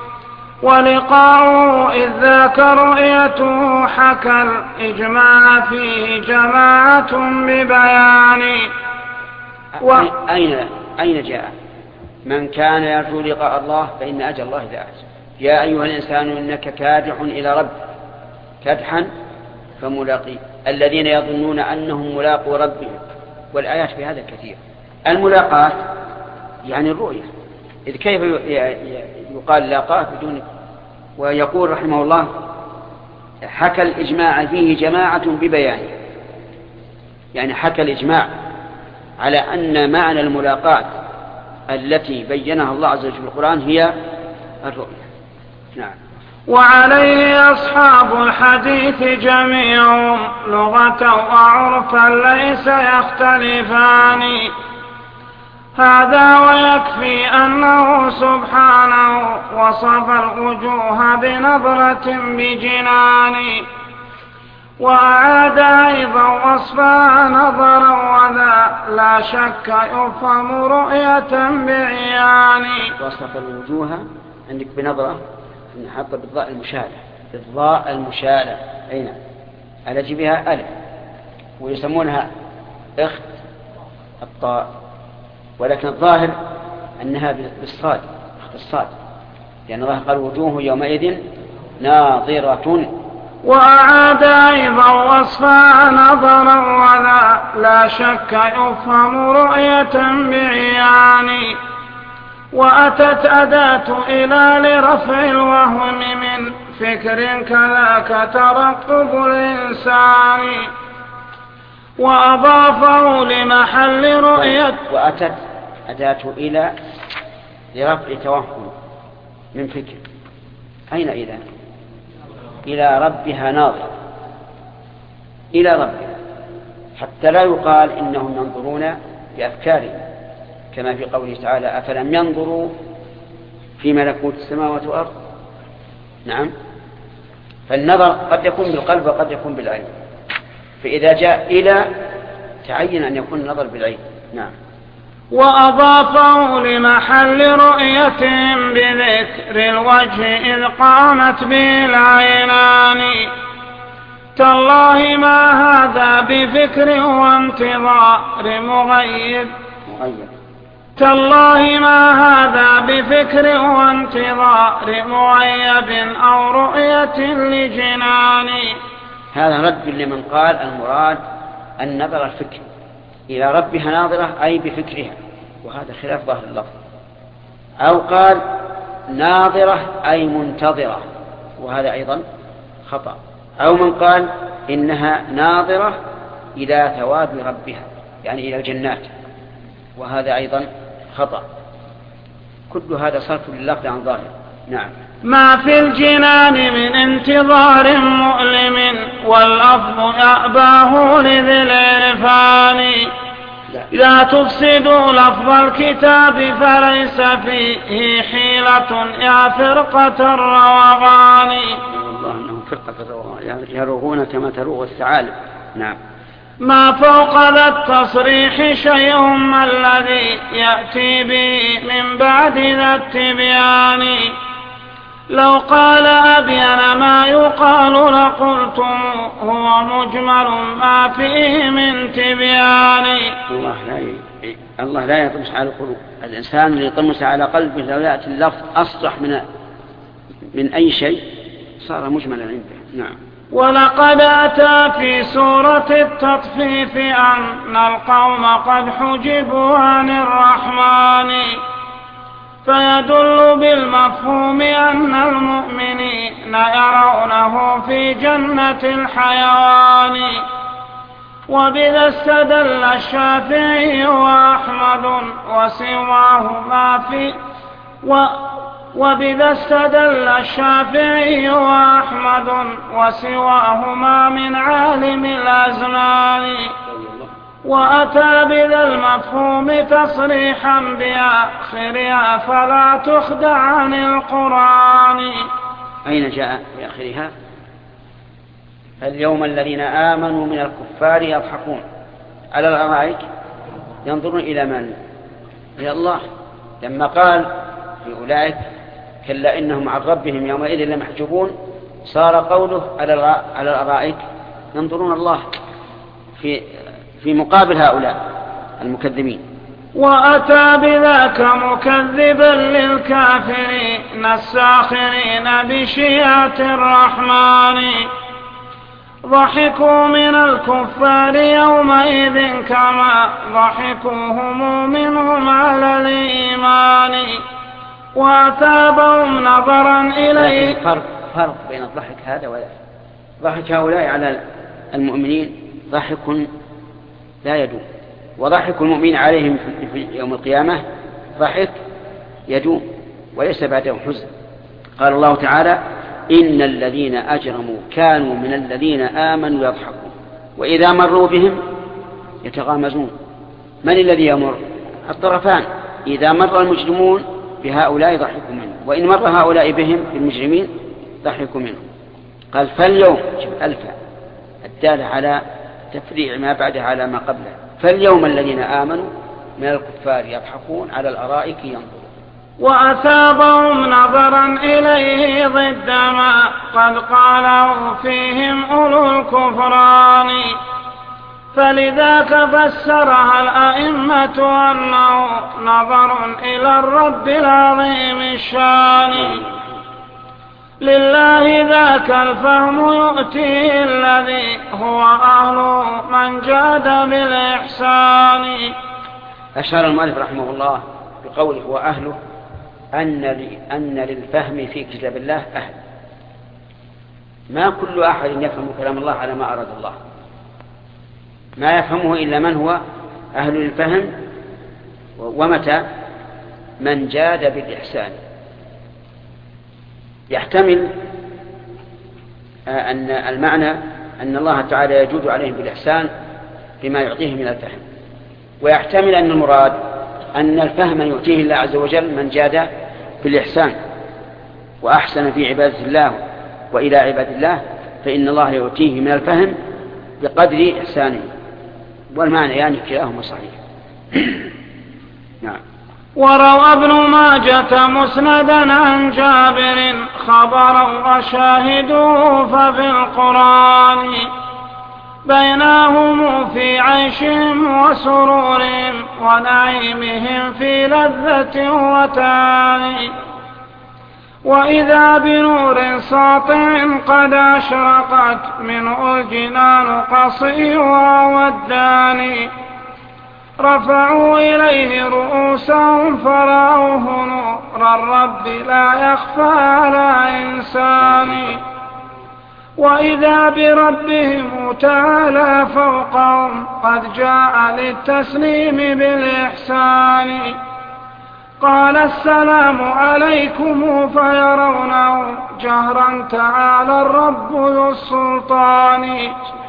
Speaker 3: ولقاؤه إذ ذاك رؤيته حكى الإجماع فيه جماعة ببيان.
Speaker 1: و... أين أين جاء؟ من كان يرجو لقاء الله فإن أجل الله لآت. يا أيها الإنسان إنك كادح إلى رب كدحا فملاقيه، الذين يظنون أنهم ملاقوا ربهم. والآيات في هذا كثير. الملاقات يعني الرؤية، إذ كيف يقال لاقاه بدون. ويقول رحمه الله: حكى الإجماع فيه جماعة ببيان، يعني حكى الإجماع على أن معنى الملاقات التي بينها الله عز وجل في القرآن هي الرؤية. نعم.
Speaker 3: وعليه أصحاب الحديث جميعهم لغة وعرفا ليس يختلفان، هذا ويكفي أنه سبحانه وصف الوجوه بنظرة بجنان، وأعاد أيضا وصفها نظرا وذا لا شك يفهم رؤية بعيان.
Speaker 1: وصف الوجوه عندك بنظرة نحط بالضاء المشالة، بالضاء المشالة أين التي بها ألف، ويسمونها اخت الطاء، ولكن الظاهر أنها بالصاد، اخت الصاد، لأن الله قال وجوه يومئذ ناظرة.
Speaker 3: وأعاد أيضا وصفها نظرا ولا لا شك يفهم رؤية بعيان، وأتت أداة إلى لرفع الوهم من فكر كذاك ترقب الإنسان، وأضافه لمحل رؤية.
Speaker 1: وأتت أداة إلى لرفع توهم من فكر. أين إلى؟ إلى ربها ناظرة، إلى ربها، حتى لا يقال إنهم ينظرون بأفكارهم كما في قوله تعالى: أفلم ينظروا في ملكوت السماوات والأرض. نعم، فالنظر قد يكون بالقلب وقد يكون بالعين، فإذا جاء إلى تعين أن يكون النظر بالعين. نعم.
Speaker 3: وأضافه لمحل رؤيتهم بذكر الوجه إذ قامت به العينان، تالله ما هذا بفكر وانتظار مغيب، تالله ما هذا بفكر وانتظار مغيب أو رؤية لجنان.
Speaker 1: هذا رد لمن قال المراد النظر الفكر إلى ربها ناظرة أي بفكرها، وهذا خلاف ظاهر اللفظ. أو قال ناظرة أي منتظرة، وهذا أيضا خطأ. أو من قال إنها ناظرة إلى ثواب ربها يعني إلى الجنات، وهذا أيضا خطأ. كل هذا صرف لللفظ عن ظاهر. نعم.
Speaker 3: ما في الجنان من انتظار مؤلم واللفظ يأباه لذي العرفان لا تفسدوا لفظ الكتاب فليس فيه حيلة يا فرقة الروغان.
Speaker 1: الله أنه فرقة الروغان يروغون كما تروغ الثعالب. نعم.
Speaker 3: ما فوق ذا التصريح شيء ما الذي يأتي به من بعد ذا التبيان لو قال أبين ما يقال لقلتم هو مجمل ما فيه من تبيان.
Speaker 1: الله لا ي... الله لا يطمس على القلوب. الإنسان اللي يطمس على قلبه لو يأتي اللفظ أصرح من من أي شيء صار مجملا عنده. نعم.
Speaker 3: ولقد أتى في سورة التطفيف أن القوم قد حجبوا عن الرحمن فيدل بالمفهوم أن المؤمنين يرونه في جنة الحيوان وبذا استدل الشافعي وأحمد وسواه ما في و وبذا استدل الشافعي وأحمد وسواهما من عالم الأزمان وأتى بذا المفهوم تصريحا بآخرها فلا تخدع عن القرآن.
Speaker 1: أين جاء بآخرها؟ اليوم الذين آمنوا من الكفار يضحكون على الأرائك ينظرون إلى من؟ إلى الله. لما قال في أولئك كلا إنهم عن ربهم يومئذ لمحجوبون صار قوله على الأرائك ينظرون الله في في مقابل هؤلاء المكذبين.
Speaker 3: وأتى بذاك مكذبا للكافرين الساخرين بشيعة الرحمن ضحكوا من الكفار يومئذ كما ضحكوهم منهم على الإيمان وأثابهم نظرا إليه.
Speaker 1: فرق, فرق بين الضحك هذا وذاك. ضحك هؤلاء على المؤمنين ضحك لا يدوم وضحك المؤمن عليهم في يوم القيامة ضحك يدوم وليس بعده حزن. قال الله تعالى إن الذين أجرموا كانوا من الذين آمنوا يضحكون وإذا مروا بهم يتغامزون. من الذي يمر؟ الطرفان. إذا مر المجرمون بهؤلاء ضحكوا منهم وإن مر هؤلاء بهم بالمجرمين ضحكوا منهم. قال فاليوم شوف ألفا الدالة على تفريع ما بعدها على ما قبله. فاليوم الذين آمنوا من الكفار يضحكون على الأرائك ينظرون.
Speaker 3: وأثابهم نظرا إليه ضد ما قد قاله فيهم أولو الكفران فلذاك فسرها الأئمة أنه نظر إلى الرب العظيم الشان لله ذاك الفهم يؤتيه الذي هو أهله من جاد بالإحسان.
Speaker 1: أشار المؤلف رحمه الله بقوله هو أهله أن, أن للفهم في كتاب الله أهل. ما كل أحد يفهم كلام الله على ما أراد الله. ما يفهمه إلا من هو أهل للفهم. ومتى؟ من جاد بالإحسان. يحتمل أن المعنى أن الله تعالى يجود عليهم بالإحسان بما يعطيه من الفهم ويحتمل أن المراد أن الفهم يؤتيه الله عز وجل من جاد بالإحسان وأحسن في عبادة الله وإلى عباد الله فإن الله يؤتيه من الفهم بقدر إحسانه. والمعنى يعني كلاهما صحيح. نعم.
Speaker 3: وروى ابن ماجة مسندا عن جابر خبرا وشاهدوه ففي القرآن بينهم في عيشهم وسرورهم ونعيمهم في لذة وتعالي وإذا بنور ساطع قد أشرقت منه الجنان قصيها والداني رفعوا إليه رؤوسهم فرأوه نور الرب لا يخفى على إنسان وإذا بربهم تعالى فوقهم قد جاء للتسليم بالإحسان قال السلام عليكم فيرونه جهرا تعالى الرب ذو السلطان.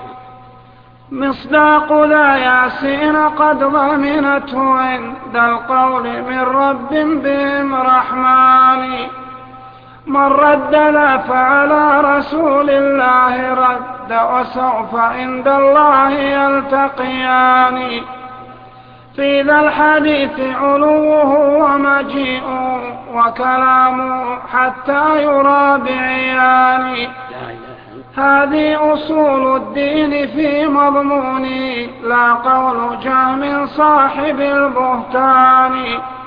Speaker 3: مصداق ذا ياسين قد ضمنته عند القول من رب بهم رحمن. من رد لا فعلى رسول الله رد وسوف عند الله يلتقيان. في ذا الحديث علوه ومجيئه وكلامه حتى يرى بعيان. هذه أصول الدين في مضمونه لا قول جهم صاحب البهتان.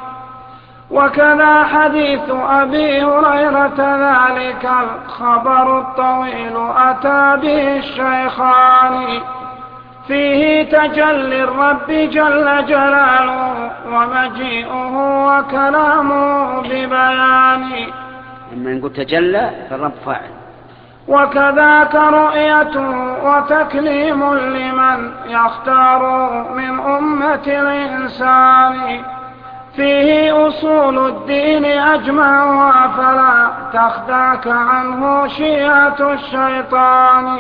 Speaker 3: وكذا حديث أبي هريرة ذلك الخبر الطويل أتى به الشيخان. فيه تجلي الرب جل جلاله ومجيئه وكلامه ببيان.
Speaker 1: لما نقول تجلى فالرب فاعل.
Speaker 3: وكذاك رؤيته وتكليم لمن يختار من أمة الإنسان. فيه أصول الدين أجمعها فلا تخدعك عنه شيئة الشيطان.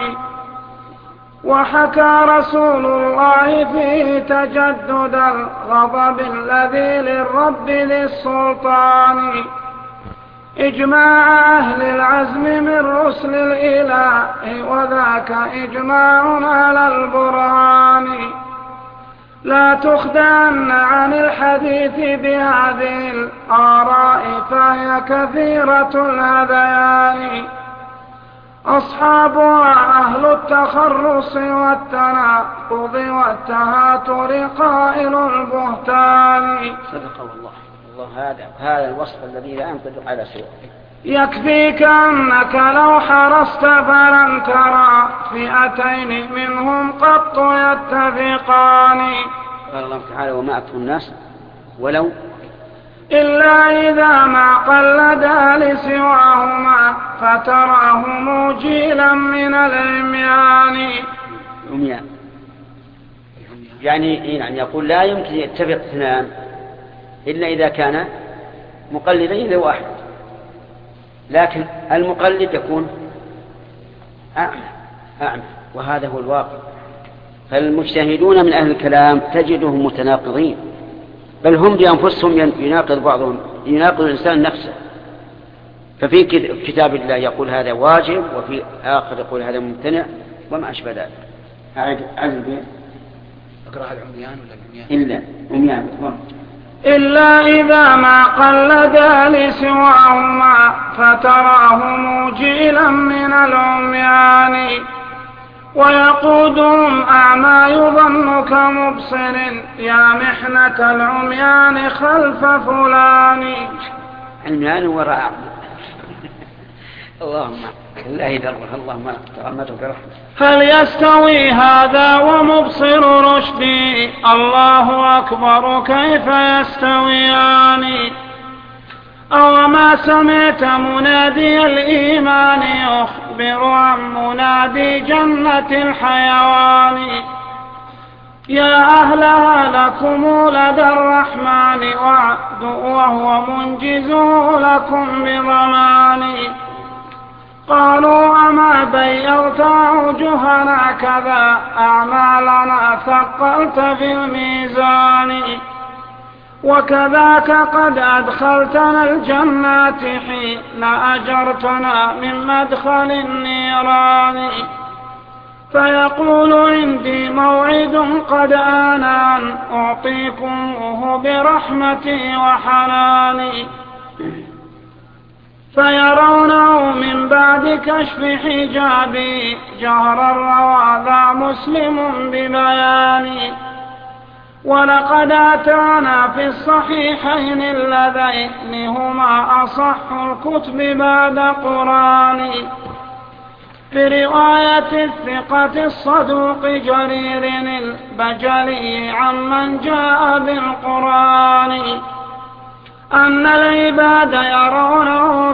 Speaker 3: وحكى رسول الله فيه تجدد الغضب الذي للرب ذي السلطان. إجماع أهل العزم من رسل الإله وذاك إجماع على البرهان. لا تخدعن عن الحديث بهذه الآراء فهي كثيرة الهذيان. أصحابها أهل التخرص والتناقض والتهاتر قائل البهتان.
Speaker 1: صدق الله. الله هذا هذا الوصف الذي لا ينطق على سواه.
Speaker 3: يكفيك أنك لو حرصت فلن ترى فئتين منهم قط يتفقان.
Speaker 1: قال الله تعالى وما أكثر الناس ولو
Speaker 3: إلا إذا ما قلدا لسواهما فتراه موجيلا من العميان.
Speaker 1: عميان يعني يعني يقول لا يمكن يتفق اثنان إلا إذا كان مقلدين لواحد. لكن المقلد يكون أعمى أعمى وهذا هو الواقع. فالمجتهدون من أهل الكلام تجدهم متناقضين، بل هم بأنفسهم يناقض بعضهم، يناقض الإنسان نفسه. ففي كتاب الله يقول هذا واجب وفي آخر يقول هذا ممتنع وما أشبه ذلك. أعد عزب
Speaker 2: أقرأ العميان ولا العميان؟
Speaker 1: إلا عميان.
Speaker 3: إلا إذا ما قلدا لسواهما فتراه موجلا من العميان. ويقودهم أعمى يظن كمبصر يا محنة العميان خلف فلان.
Speaker 1: عميان وراء اللهم الله يدره اللهم رحمته برحمته.
Speaker 3: هل يستوي هذا ومبصر رشدي الله أكبر كيف يستويان. أو ما سمعت منادي الإيمان يخبر عن منادي جنة الحيوان. يا أهلها لكم لدى الرحمن وعد وهو منجزه لكم بضمان. قالوا أما بيضت وجوهنا كذا أعمالنا ثقلت في الميزان. وكذاك قد أدخلتنا الجنات حين أجرتنا من مدخل النيران. فيقول عندي موعد قد آن أن أعطيكمه برحمتي وحناني. فيرونه من بعد كشف حجابي جهر الرواذا مسلم ببياني. ولقد أتانا في الصحيحين اللذين هما أصح الكتب بعد قرآن. في رواية الثقة الصدوق جرير البجلي عمن جاء بالقرآن أن العباد يرونه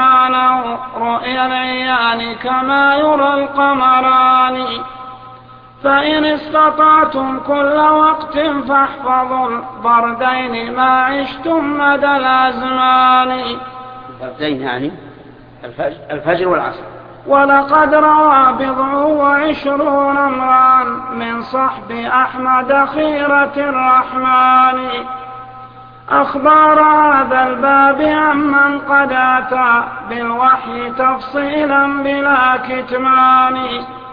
Speaker 3: سبحانه رؤيا العيان كما يرى القمران. فإن استطعتم كل وقت فاحفظوا البردين ما عشتم مدى الأزمان.
Speaker 1: البردين يعني الفجر والعصر.
Speaker 3: ولقد روى بضع وعشرون امرأ من صحب أحمد خيرة الرحمن أخبار هذا الباب عمن قد أتى بالوحي تفصيلا بلا كتمان.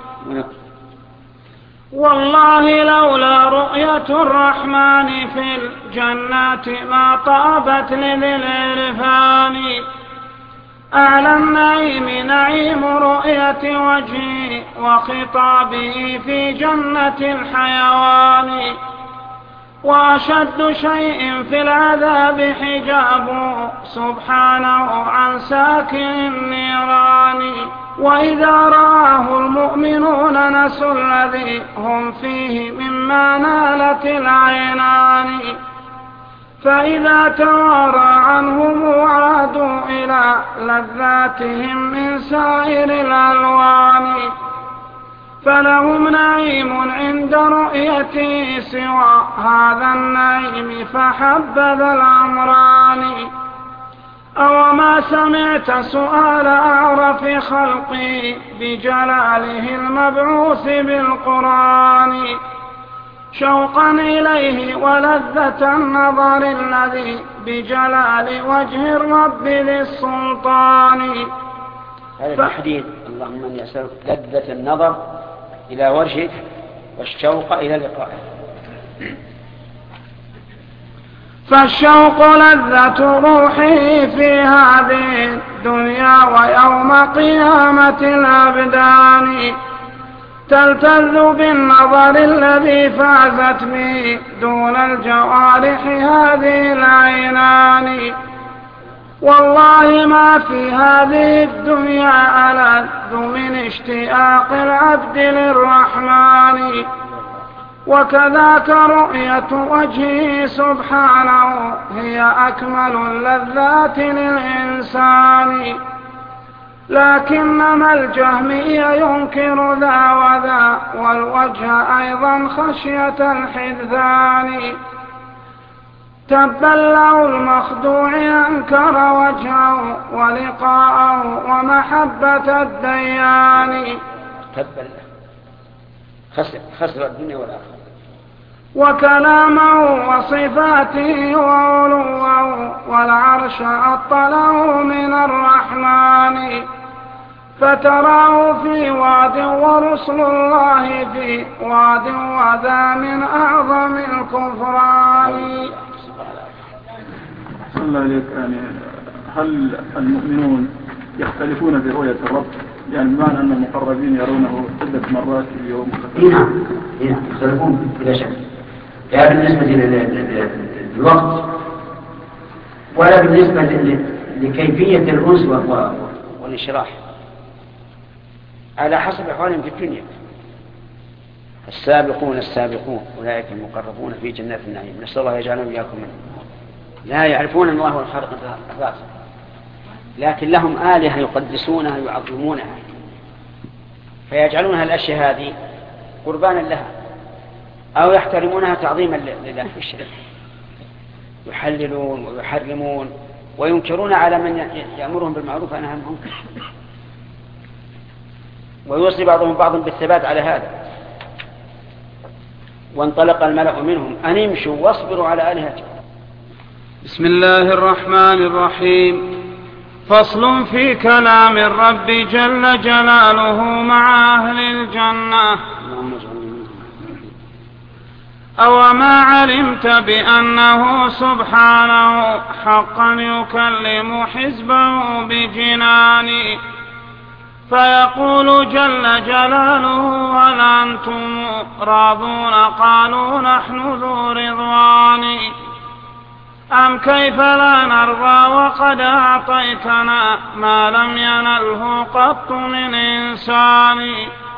Speaker 3: والله لولا رؤية الرحمن في الجنات ما طابت لذي العرفان. أعلى النعيم نعيم رؤية وجهه وخطابه في جنة الحيوان. وأشد شيء في العذاب حجابه سبحانه عن ساكن النيران. وإذا رآه المؤمنون نسوا الذي هم فيه مما نالت العينان. فإذا توارى عنهم عادوا إلى لذاتهم من سائر الألوان. فلهم نعيم عند رؤيته سوى هذا النعيم فحبذا الأمران. أوما سمعت سؤال أعرف خلقي بجلاله المبعوث بالقرآن شوقا إليه ولذة النظر الذي بجلال وجه الرب للسلطان.
Speaker 1: هذا التحديد اللهم أني أسألك لذة النظر إلى وجهك والشوق إلى لقائك.
Speaker 3: فالشوق لذة روحي في هذه الدنيا ويوم قيامة الأبدان تلتذ بالنظر الذي فازت به دون الجوارح هذه العينان. والله ما في هذه الدنيا ألذ من اشتياق العبد للرحمن. وكذاك رؤية وجهه سبحانه هي أكمل اللذات للإنسان. لكنما الجهمي ينكر ذا وذا والوجه أيضا خشية الحدثان. تبا له المخدوع أنكر وجهه ولقاءه ومحبة الديان.
Speaker 1: تبا له خسر, خسر الدنيا والآخرة.
Speaker 3: وكلامه وصفاته وعلوه والعرش أطله من الرحمن. فتراه في واد ورسل الله في واد وذا من أعظم الكفران.
Speaker 4: صلى الله عليك. يعني هل المؤمنون يختلفون في رؤية الرب؟ يعني بمعنى أن المقربين يرونه عدة مرات في اليوم؟
Speaker 1: نعم يختلفون بلا شك، لا بالنسبة للوقت ولا بالنسبة لكيفية الأنس والانشراح على حسب أحوالهم في الدنيا. السابقون السابقون أولئك المقربون في جنات النعيم، نسأل الله يجعلنا وإياكم منهم. لا يعرفون الله هو الخالق الرازق، لكن لهم آلهة يقدسونها يعظمونها فيجعلونها الأشياء هذه قربانا لها أو يحترمونها تعظيما لله في الشرك، يحللون ويحرمون وينكرون على من يأمرهم بالمعروف ونهى عن المنكر، ويوصي بعضهم بعضا بالثبات على هذا. وانطلق الملأ منهم أن امشوا واصبروا على آلهتكم.
Speaker 3: بسم الله الرحمن الرحيم. فصل في كلام الرب جل جلاله مع أهل الجنة. أوما علمت بأنه سبحانه حقا يكلم حزبه بجنان، فيقول جل جلاله هل أنتم راضون؟ قالوا نحن ذو رضوان. أم كيف لا نرضى وقد أعطيتنا ما لم ينله قط من إنسان؟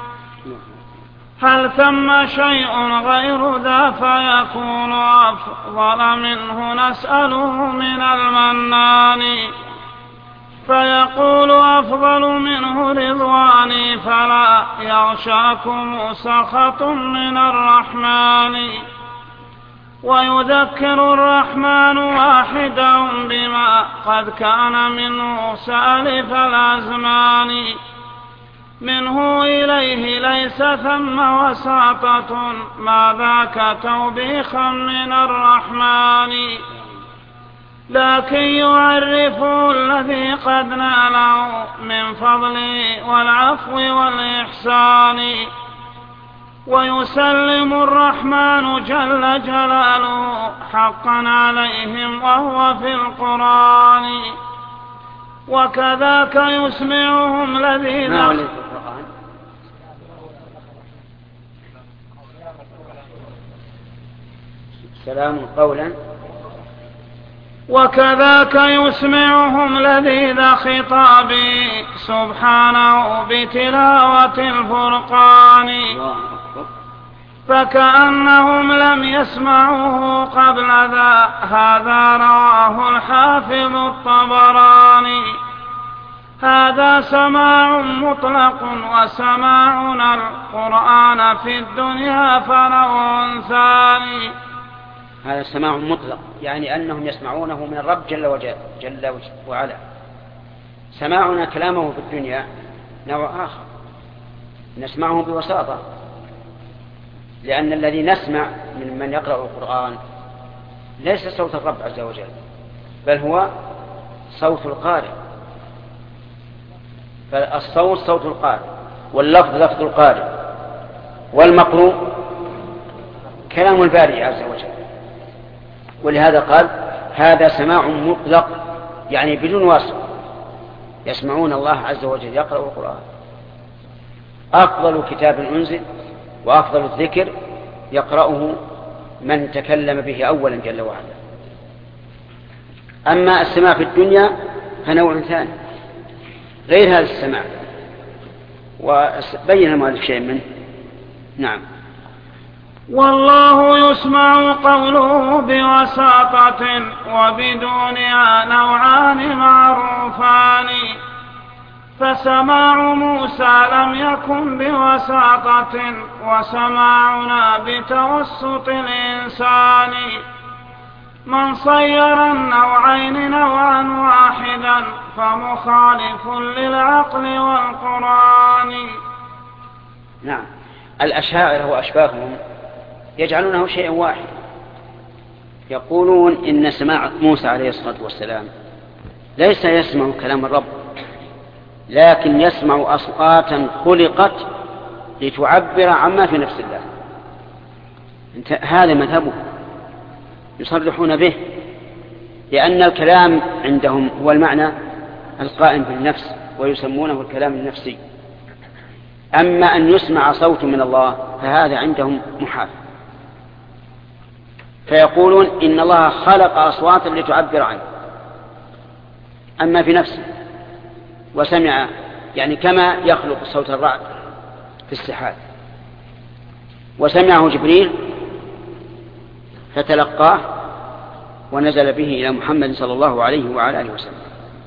Speaker 3: هل ثم شيء غير ذا فيكون أفضل منه؟ نسأله من المنان. فيقول أفضل منه رضواني فلا يغشاكم سخط من الرحمن. ويذكر الرحمن واحدا بما قد كان منه سالف الأزمان، منه إليه ليس ثم وساطة ما ذاك توبيخا من الرحمن، لكن يعرف الذي قد ناله من فضله والعفو والإحسان، ويسلم الرحمن جل جلاله حقا عليهم وهو في القرآن. وكذاك يسمعهم الذين
Speaker 1: سلام قولا
Speaker 3: وكذاك يسمعهم لذيذ خطابي سبحانه بتلاوة الفرقان، فكأنهم لم يسمعوه قبل ذا. هذا رواه الحافظ الطبراني. هذا سماع مطلق، وسماعنا القرآن في الدنيا فنوع ثاني.
Speaker 1: هذا سماع مطلق يعني أنهم يسمعونه من الرب جل وجل جل وعلا. سماعنا كلامه في الدنيا نوع آخر، نسمعه بوساطة، لأن الذي نسمع من من يقرأ القرآن ليس صوت الرب عز وجل، بل هو صوت القارئ. فالصوت صوت القارئ، واللفظ لفظ القارئ، والمقروء كلام الباري عز وجل. ولهذا قال هذا سماع مطلق يعني بدون واسطة، يسمعون الله عز وجل يقرأ القرآن. أفضل كتاب أنزل وأفضل الذكر يقرأه من تكلم به أولا جل وعلا. أما السماع في الدنيا فنوع ثاني غير هذا السماع، وبين المؤلف شيء منه. نعم.
Speaker 3: والله يسمع قوله بوساطة وبدونها نوعان معروفان، فسماع موسى لم يكن بوساطة، وسماعنا بتوسط الإنسان. من صير النوعين نوعا واحدا فمخالف للعقل والقرآن.
Speaker 1: نعم. الأشاعرة وأشباههم يجعلونه شيئا واحد، يقولون إن سماع موسى عليه الصلاة والسلام ليس يسمع كلام الرب، لكن يسمع أصواتا خلقت لتعبر عما في نفس الله. هذا مذهبه يصرحون به، لأن الكلام عندهم هو المعنى القائم بالنفس، ويسمونه الكلام النفسي. أما أن يسمع صوت من الله فهذا عندهم محال، فيقولون إن الله خلق أصواتا لتعبر عنه أما في نفسه، وسمع يعني كما يخلق صوت الرعد في السحاب، وسمعه جبريل فتلقاه ونزل به إلى محمد صلى الله عليه وعلى آله وسلم.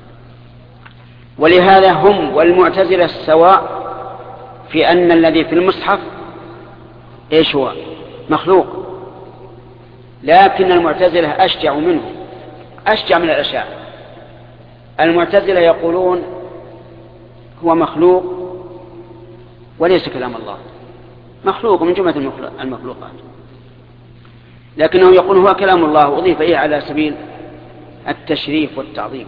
Speaker 1: ولهذا هم والمعتزلة سواء في أن الذي في المصحف إيش هو مخلوق، لكن المعتزلة أشجع منه، أشجع من الأشاعرة. المعتزلة يقولون هو مخلوق وليس كلام الله، مخلوق من جملة المخلوقات، لكنه يقول هو كلام الله أضيف إليه على سبيل التشريف والتعظيم.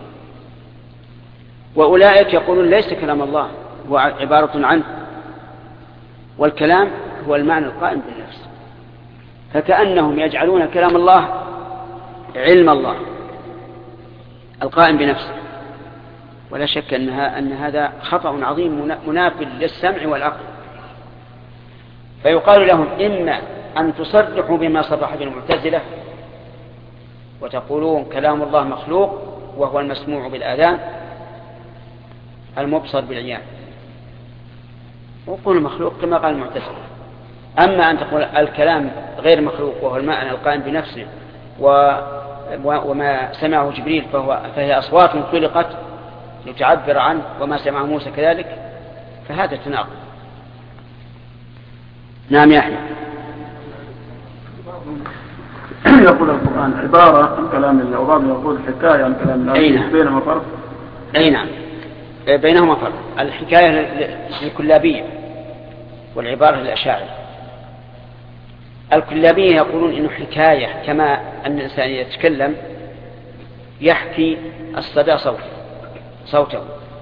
Speaker 1: وأولئك يقولون ليس كلام الله، هو عبارة عنه، والكلام هو المعنى القائم بالنفس. فكأنهم يجعلون كلام الله علم الله القائم بنفسه، ولا شك أنها أن هذا خطأ عظيم مناف للسمع والعقل. فيقال لهم إما أن تصرحوا بما صرح به المعتزلة وتقولون كلام الله مخلوق وهو المسموع بالآذان المبصر بالعيان، وقولوا مخلوق كما قال المعتزلة. أما أن تقول الكلام غير مخلوق وهو المعنى القائم بنفسه وما سمعه جبريل فهو فهي أصوات خلقت لتعبر عنه وما سمع موسى كذلك، فهذا تناقض. نعم يا أحمد.
Speaker 4: يقول القرآن عبارة عن كلام الله، وبعضهم يقول حكاية عن كلام الله.
Speaker 1: أي نعم.
Speaker 4: بينهما فرق؟
Speaker 1: أي نعم بينهما فرق. الحكاية للكلابية والعبارة للأشاعرة. الكلابية يقولون إنه حكاية كما أن الإنسان يتكلم يحكي الصدى صوته صوته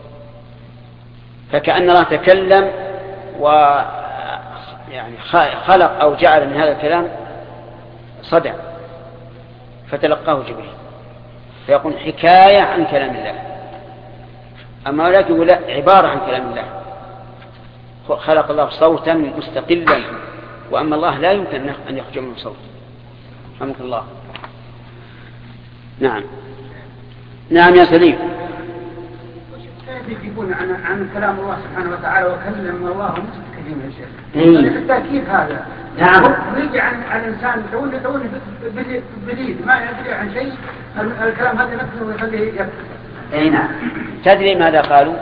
Speaker 1: فكأن الله تكلم و يعني خلق أو جعل من هذا الكلام صدى فتلقاه جبريل، فيقول حكاية عن كلام الله. أما لا يقول لا، عبارة عن كلام الله، خلق الله صوتا مستقلا، وأما الله لا يمكن أن يخرج منه صوت. رحمك الله. نعم نعم يا سليم.
Speaker 2: يجيبون عن عن كلام الله سبحانه وتعالى وكلم الله مستكلم يا شيخ. التأكيد هذا.
Speaker 1: نعم.
Speaker 2: يجي عن عن الإنسان تقول تقول بديد ما يدري عن شيء، الكلام هذا نفسه ويخليه يكتب.
Speaker 1: أي نعم. تدري ماذا قالوا؟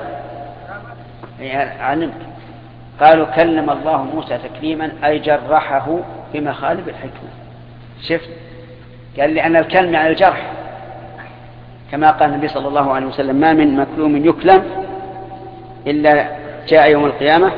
Speaker 1: علمت. قالوا كلم الله موسى تكليما أي جرحه بمخالب الحكمة. شفت؟ قال لأن الكلم على الجرح، كما قال النبي صلى الله عليه وسلم ما من مكلوم يكلم إلا جاء يوم القيامة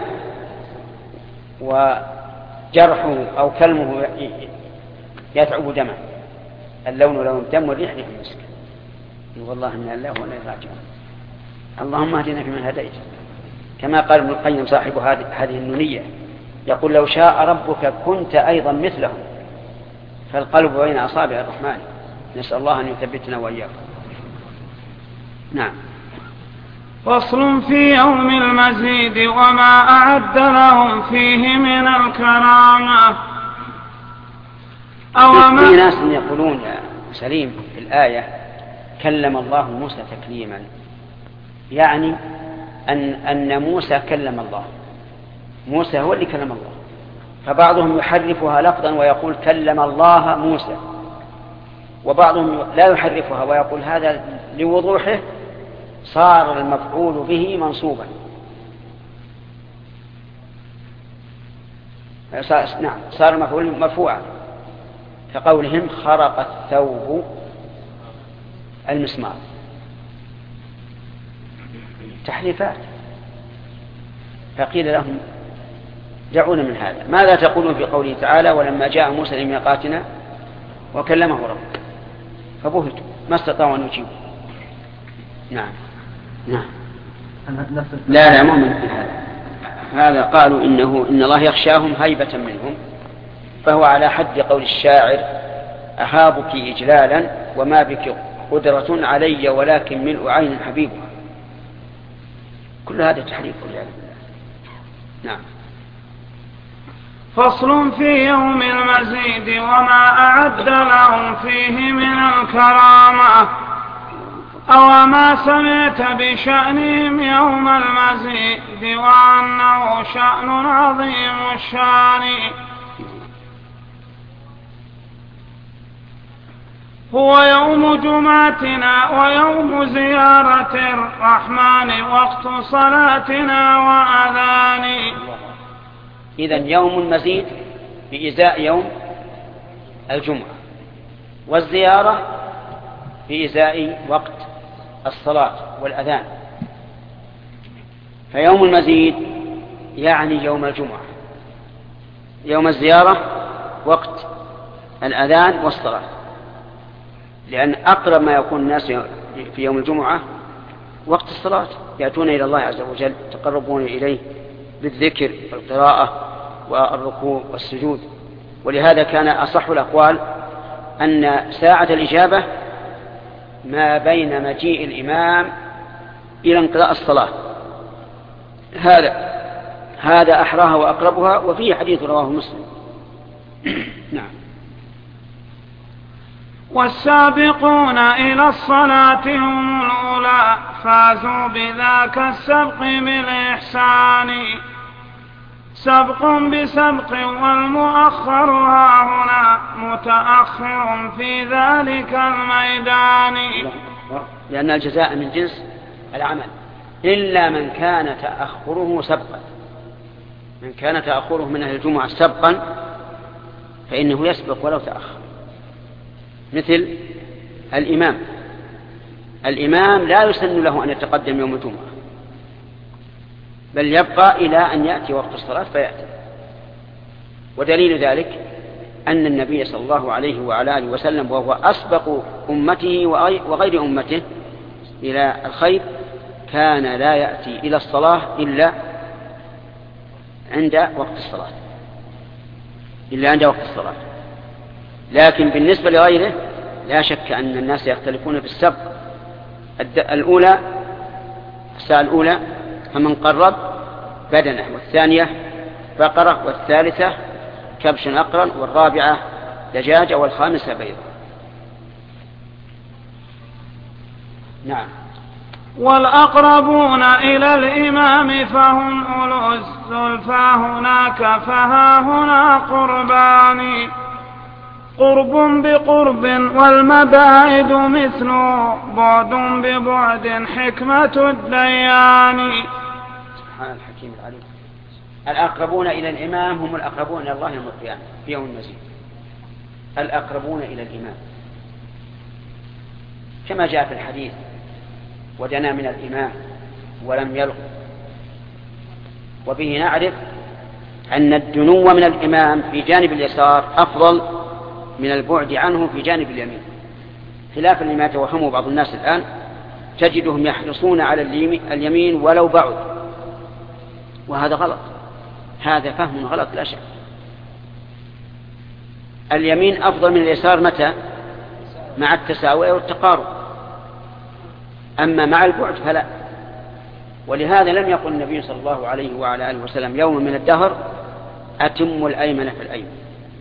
Speaker 1: وجرحه أو كلمه يتعب دمه، اللون لون الدم والريح ريح المسك. والله من الله ولا يراجعون. اللهم اهدنا فيمن هديت، كما قال ابن القيم صاحب هذه النونية، يقول لو شاء ربك كنت أيضا مثلهم، فالقلب بين أصابع الرحمن. نسأل الله أن يثبتنا وإياكم. نعم.
Speaker 3: فصل في يوم المزيد وما أعد لهم فيه من الكرامة.
Speaker 1: أو ما في ناس يقولون يا سليم في الآية كلم الله موسى تكليما، يعني أن, أن موسى كلم الله، موسى هو اللي كلم الله. فبعضهم يحرفها لفظا ويقول كلم الله موسى، وبعضهم لا يحرفها ويقول هذا لوضوحه صار المفعول به منصوبا. نعم صار المفعول مرفوعا، كقولهم خرق الثوب المسمار. تحريفات. فقيل لهم دعونا من هذا، ماذا تقولون في قوله تعالى ولما جاء موسى لميقاتنا وكلمه ربه؟ فبهتوا ما استطاعوا أن يجيبوا. نعم نعم. لا لا مو من هذا. هذا قالوا إنه إن الله يخشاهم هيبة منهم، فهو على حد قول الشاعر أهابك إجلالا وما بك قدرة علي ولكن ملء عين حبيبها. كل هذا تحريف والعياذ بالله. نعم.
Speaker 3: فصل في يوم المزيد وما أعد لهم فيه من الكرامة. أو ما سمعت بشأنهم يوم المزيد وأنه شأن عظيم الشان، هو يوم جمعتنا ويوم زيارة الرحمن وقت صلاتنا وأذان.
Speaker 1: إذن يوم المزيد بإزاء يوم الجمعة، والزيارة بإزاء وقت الصلاة والأذان. فيوم المزيد يعني يوم الجمعة، يوم الزيارة وقت الأذان والصلاة، لأن أقرب ما يكون الناس في يوم الجمعة وقت الصلاة، يأتون إلى الله عز وجل تقربون إليه بالذكر والقراءة والركوع والسجود. ولهذا كان أصح الأقوال أن ساعة الإجابة ما بين مجيء الإمام إلى انقضاء الصلاة، هذا هذا أحراها وأقربها، وفيه حديث رواه مسلم. نعم.
Speaker 3: والسابقون إلى الصلاة هم الأولى فازوا بذاك السبق بالإحسان، سبق بسبق والمؤخر ها هنا متأخر في ذلك الميدان.
Speaker 1: لأن الجزاء من جنس العمل إلا من كان تأخره سبقا. من كان تأخره من أهل الجمعة سبقا فإنه يسبق ولو تأخر، مثل الإمام. الإمام لا يسن له أن يتقدم يوم الجمعة، بل يبقى إلى أن يأتي وقت الصلاة فيأتي. ودليل ذلك أن النبي صلى الله عليه وعلى آله وسلم وهو أسبق أمته وغير أمته إلى الخير كان لا يأتي إلى الصلاة إلا عند وقت الصلاة إلا عند وقت الصلاة. لكن بالنسبة لغيره لا شك أن الناس يختلفون في السبق. الأولى الساعة الأولى فمن قرب بدنه، والثانية بقرة، والثالثة كبش أقرن، والرابعة دجاجة، والخامسة بيضة. نعم.
Speaker 3: والأقربون إلى الإمام فهم أولو الزلفى هناك فها هنا قربان، قرب بقرب والمباعد مثل بعد ببعد حكمة الديان.
Speaker 1: سبحان الحكيم العليم. الأقربون إلى الإمام هم الأقربون إلى الله يوم القيامة في يوم المزيد. الأقربون إلى الإمام كما جاء في الحديث: ودنا من الإمام ولم يلغ. وبه نعرف أن الدنو من الإمام في جانب اليسار أفضل من البعد عنه في جانب اليمين، خلافا لما توهمه بعض الناس الآن، تجدهم يحرصون على اليمين ولو بعد، وهذا غلط. هذا فهم غلط لا شك. اليمين أفضل من اليسار متى؟ مع التساوي والتقارب، أما مع البعد فلا. ولهذا لم يقل النبي صلى الله عليه وعلى آله وسلم يوم من الدهر أتم الأيمن في الأيمن،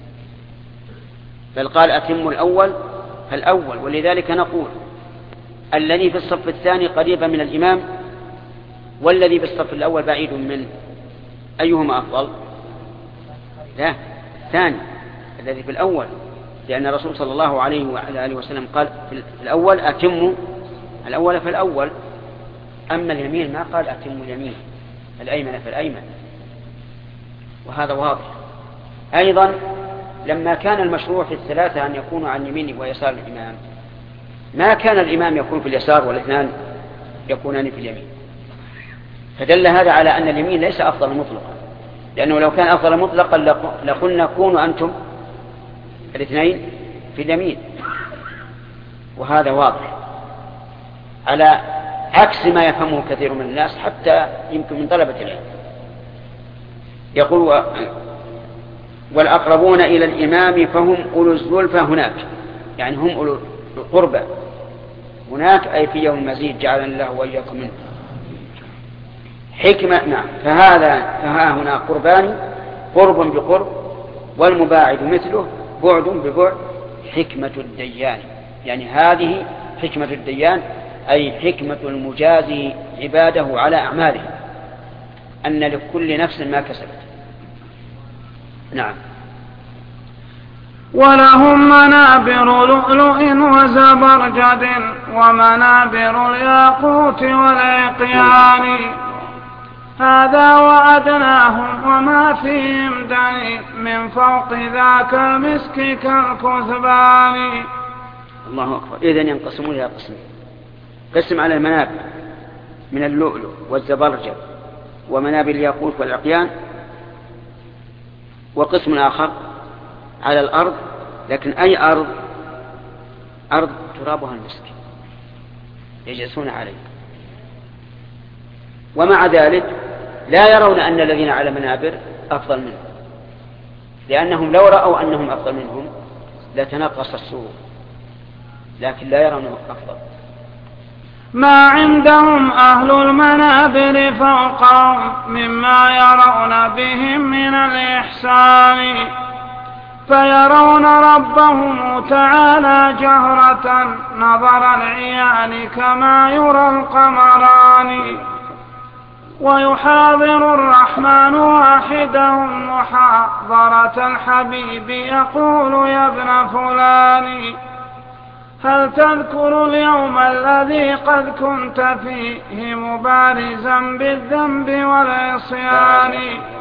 Speaker 1: بل قال أتم الأول فالأول. ولذلك نقول الذي في الصف الثاني قريبا من الإمام والذي في الصف الأول بعيد منه، أيهما أفضل؟ لا، الثاني الذي في الأول، لأن الرسول صلى الله عليه وعلى آله وسلم قال في الأول أتم الأول فالأول. أما اليمين ما قال أتم اليمين الأيمن فالأيمن، وهذا واضح. أيضا لما كان المشروع في الثلاثة أن يكونوا عن يمين ويسار الإمام، ما كان الإمام يكون في اليسار والاثنان يكونان في اليمين، فدل هذا على أن اليمين ليس أفضل مطلقا، لأنه لو كان أفضل مطلقا لقلنا كونوا أنتم الاثنين في اليمين، وهذا واضح على عكس ما يفهمه كثير من الناس حتى يمكن من طلبة العلم. يقول: والأقربون إلى الإمام فهم أولو الزلفى هناك، يعني هم أولو القربى هناك، أي في يوم المزيد جعلنا الله وإياكم منه. حكمة. نعم. فهذا فها هنا قربان، قرب بقرب والمباعد مثله بعد ببعد حكمة الديان، يعني هذه حكمة الديان أي حكمة المجازي عباده على أعماله، أن لكل نفس ما كسبت. نعم.
Speaker 3: ولهم منابر لؤلؤ وزبرجد ومنابر الياقوت والعقيان، هذا وأدناهم وما فيهم دني من فوق ذاك المسك كالكثبان.
Speaker 1: الله أكبر. إذن ينقسمون إلى قسمين: قسم على المنابر من اللؤلؤ والزبرجد ومنابر الياقوت والعقيان، وقسم آخر على الأرض، لكن أي أرض؟ أرض ترابها المسك يجلسون عليه. ومع ذلك لا يرون أن الذين على منابر أفضل منهم، لأنهم لو رأوا أنهم أفضل منهم لتنقص السرور، لكن لا يرون أفضل.
Speaker 3: ما عندهم أهل المنابر فوقهم مما يرون بهم من الإحسان، فيرون ربهم تعالى جهرة نظر العيان كما يرى القمران، ويحاضر الرحمن واحدهم محاضرة الحبيب يقول: يا ابن فلان هل تذكر اليوم الذي قد كنت فيه مبارزا بالذنب والعصيان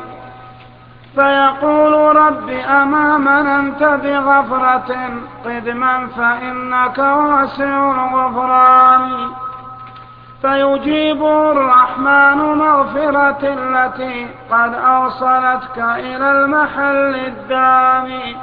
Speaker 3: فيقول رب أما مننت بغفرة قدما فإنك واسع الغفران فيجيب الرحمن مغفرة التي قد أوصلتك إلى المحل الداني.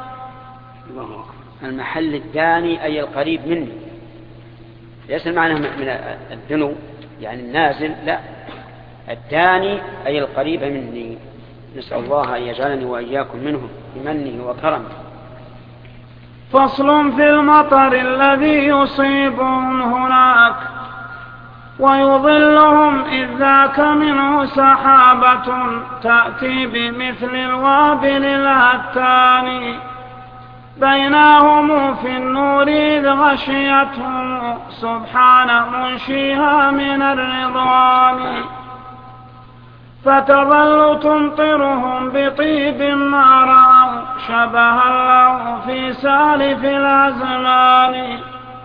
Speaker 1: المحل الداني أي القريب مني، ليس المعنى من الدنو يعني النازل، لا، الداني أي القريب مني. نسأل الله أن يجعلني وإياكم منهم بمنه وكرمه.
Speaker 3: فصل في المطر الذي يصيبهم هناك ويظلهم إذ ذاك منه سحابة تأتي بمثل الوابل الهتان بينهم في النور إذ غشيتهم سبحان منشيها من الرضوان فتظل تمطرهم بطيب ما رأوا شبها له في سالف الأزمان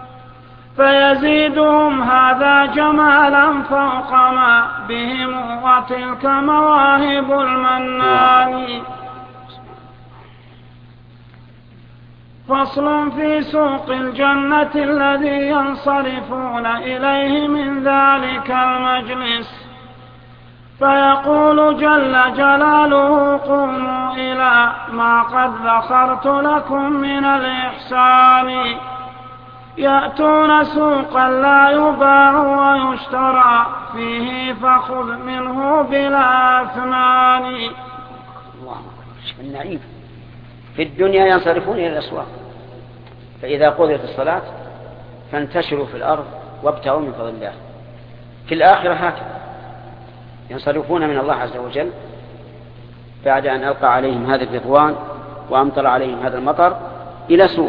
Speaker 3: فيزيدهم هذا جمالا فوق ما بهم وتلك مواهب المنان. فصل في سوق الجنة الذي ينصرفون إليه من ذلك المجلس فيقول جل جلاله قوموا إلى ما قد ذكرت لكم من الإحسان يأتون سوقا لا يباع ويشترى فيه فخذ منه بلا أثمان.
Speaker 1: الله النعيم. في الدنيا ينصرفون إلى الأسواق، فإذا قضيت الصلاة فانتشروا في الأرض وابتغوا من فضل الله. في الآخرة هكذا ينصرفون من الله عز وجل بعد أن ألقى عليهم هذا الرضوان وأمطر عليهم هذا المطر إلى سوق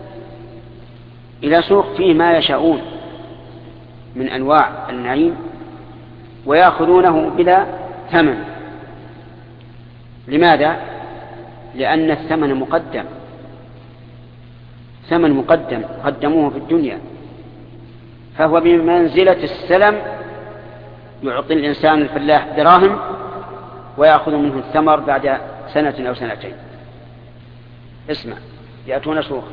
Speaker 1: إلى سوق فيه ما يشاءون من أنواع النعيم ويأخذونه بلا ثمن. لماذا؟ لأن الثمن مقدم، ثمن مقدم قدموه في الدنيا، فهو بمنزلة السلم يعطي الإنسان الفلاح دراهم ويأخذ منه الثمر بعد سنة أو سنتين. اسمع، يأتون سوقا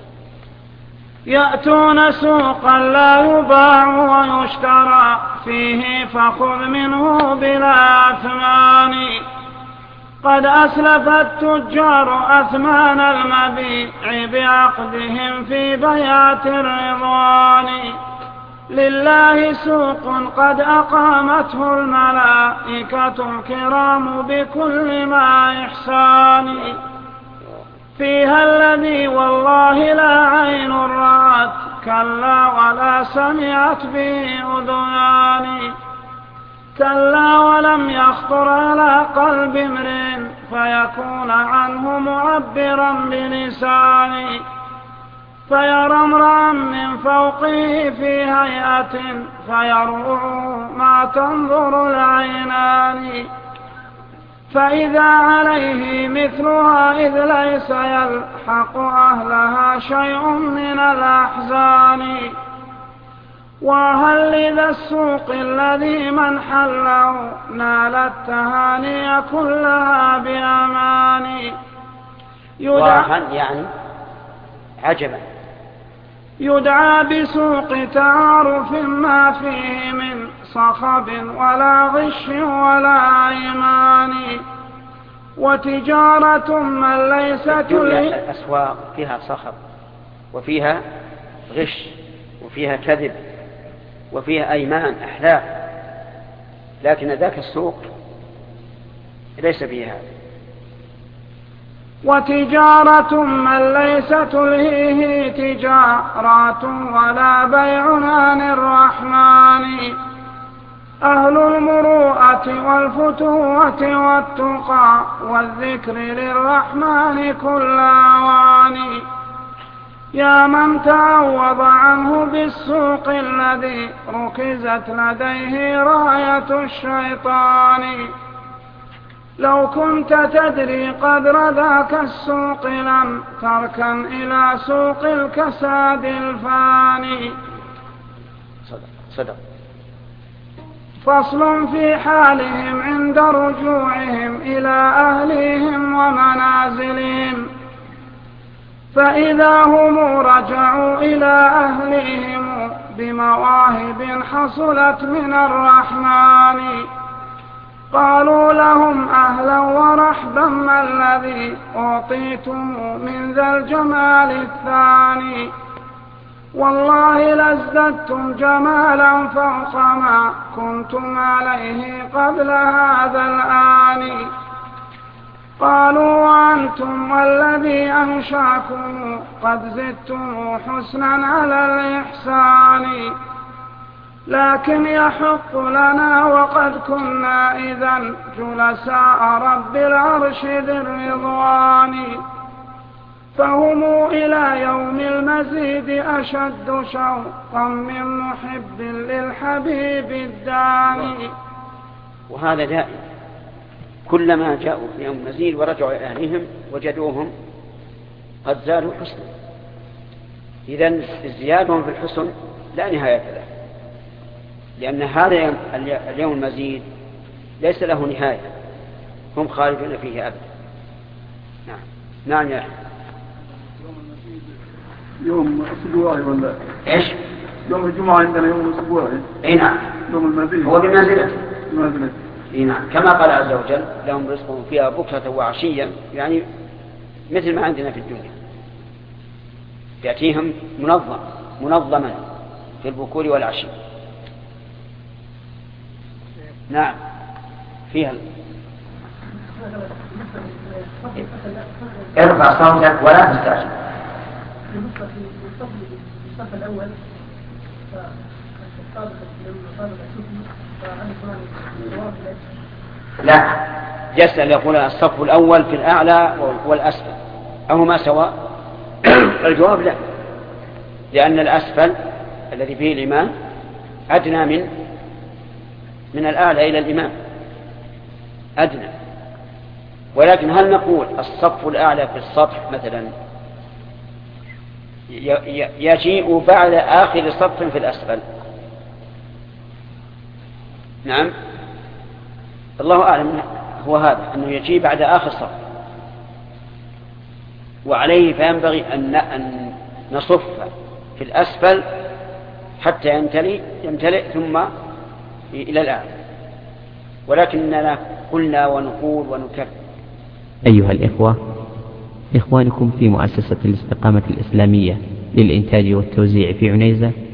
Speaker 3: يأتون سوقا لا يباع ويشترى فيه فخذ منه بلا أثمان قد أسلف التجار أثمان المبيع بعقدهم في بيات الرضوان لله سوق قد أقامته الملائكة الكرام بكل ما إحسان فيها الذي والله لا عين رأت كلا ولا سمعت به أذنان كلا ولم يخطر على قلب امرئ فيكون عنه معبرا بلسانه فيرى امرأ من فوقه في هيئة فيروع ما تنظر العينان فإذا عليه مثلها إذ ليس يلحق أهلها شيء من الأحزان وهل لذا السوق الذي من حله نال التهاني كلها بأمان
Speaker 1: واحد يعني عجبا
Speaker 3: يدعى بسوق تعارف ما فيه من صخب ولا غش ولا أيمان وتجارة من ليست
Speaker 1: الأسواق فيها صخب وفيها غش وفيها كذب وفيها أيمان أحلاف، لكن ذاك السوق ليس فيها هذا.
Speaker 3: وتجارة من ليس تلهيه تجارات ولا بيع عن الرحمن أهل المروءة والفتوة والتقى والذكر للرحمن كل أوان يا من تعوض عنه بالسوق الذي ركزت لديه راية الشيطان لو كنت تدري قدر ذاك السوق لم تركن إلى سوق الكساد الفاني.
Speaker 1: صدق صدق.
Speaker 3: فصل في حالهم عند رجوعهم إلى أهليهم ومنازلهم. فإذا هم رجعوا إلى أهليهم بمواهب حصلت من الرحمن قالوا لهم أهلا ورحبا ما الذي أعطيتم من ذا الجمال الثاني. والله لازددتم جمالا فوق ما كنتم عليه قبل هذا الآن. قالوا وأنتم والذي أنشاكم قد زدتم حسنا على الإحسان. لكن يحق لنا وقد كنا إذا جلساء رب العرش ذي الرضوان. فهم إلى يوم المزيد أشد شوقا من محب للحبيب الداني.
Speaker 1: وهذا دائم، كلما جاءوا في يوم المزيد ورجعوا إلى أهلهم وجدوهم قد زادوا حسنا. إذن ازديادهم في الحسن لا نهاية له، لأن هذا اليوم المزيد ليس له نهاية، هم خالدون فيه أبدا. نعم نعم يا أحمد.
Speaker 4: يوم أسبوعي ولا
Speaker 1: إيش؟
Speaker 4: يوم الجمعة عندنا يوم أسبوعي.
Speaker 1: إيه نعم.
Speaker 4: يوم المزيد
Speaker 1: هو بمنزلته.
Speaker 4: بمنزلته.
Speaker 1: إيه نعم. كما قال عز وجل لهم رزقهم فيها بكرة وعشيا، يعني مثل ما عندنا في الدنيا، يأتيهم منظم منظما في البكور والعشي. نعم فيها. ارفع صوتك ولا تستعجل.
Speaker 2: الصف الأول
Speaker 1: لا يسأل يقول الصف الأول في الأعلى والأسفل أهما سواء؟ الجواب لا، لأن الأسفل الذي فيه الإمام أدنى من من الأعلى إلى الإمام أدنى. ولكن هل نقول الصف الأعلى في السطح مثلا يجيء بعد آخر صف في الأسفل؟ نعم الله أعلم هو هذا، أنه يجيء بعد آخر صف، وعليه فينبغي أن نصف في الأسفل حتى يمتلئ, يمتلئ ثم إلى الأعلى. ولكننا قلنا ونقول ونكرر.
Speaker 5: أيها الإخوة، إخوانكم في مؤسسة الاستقامة الإسلامية للإنتاج والتوزيع في عنيزة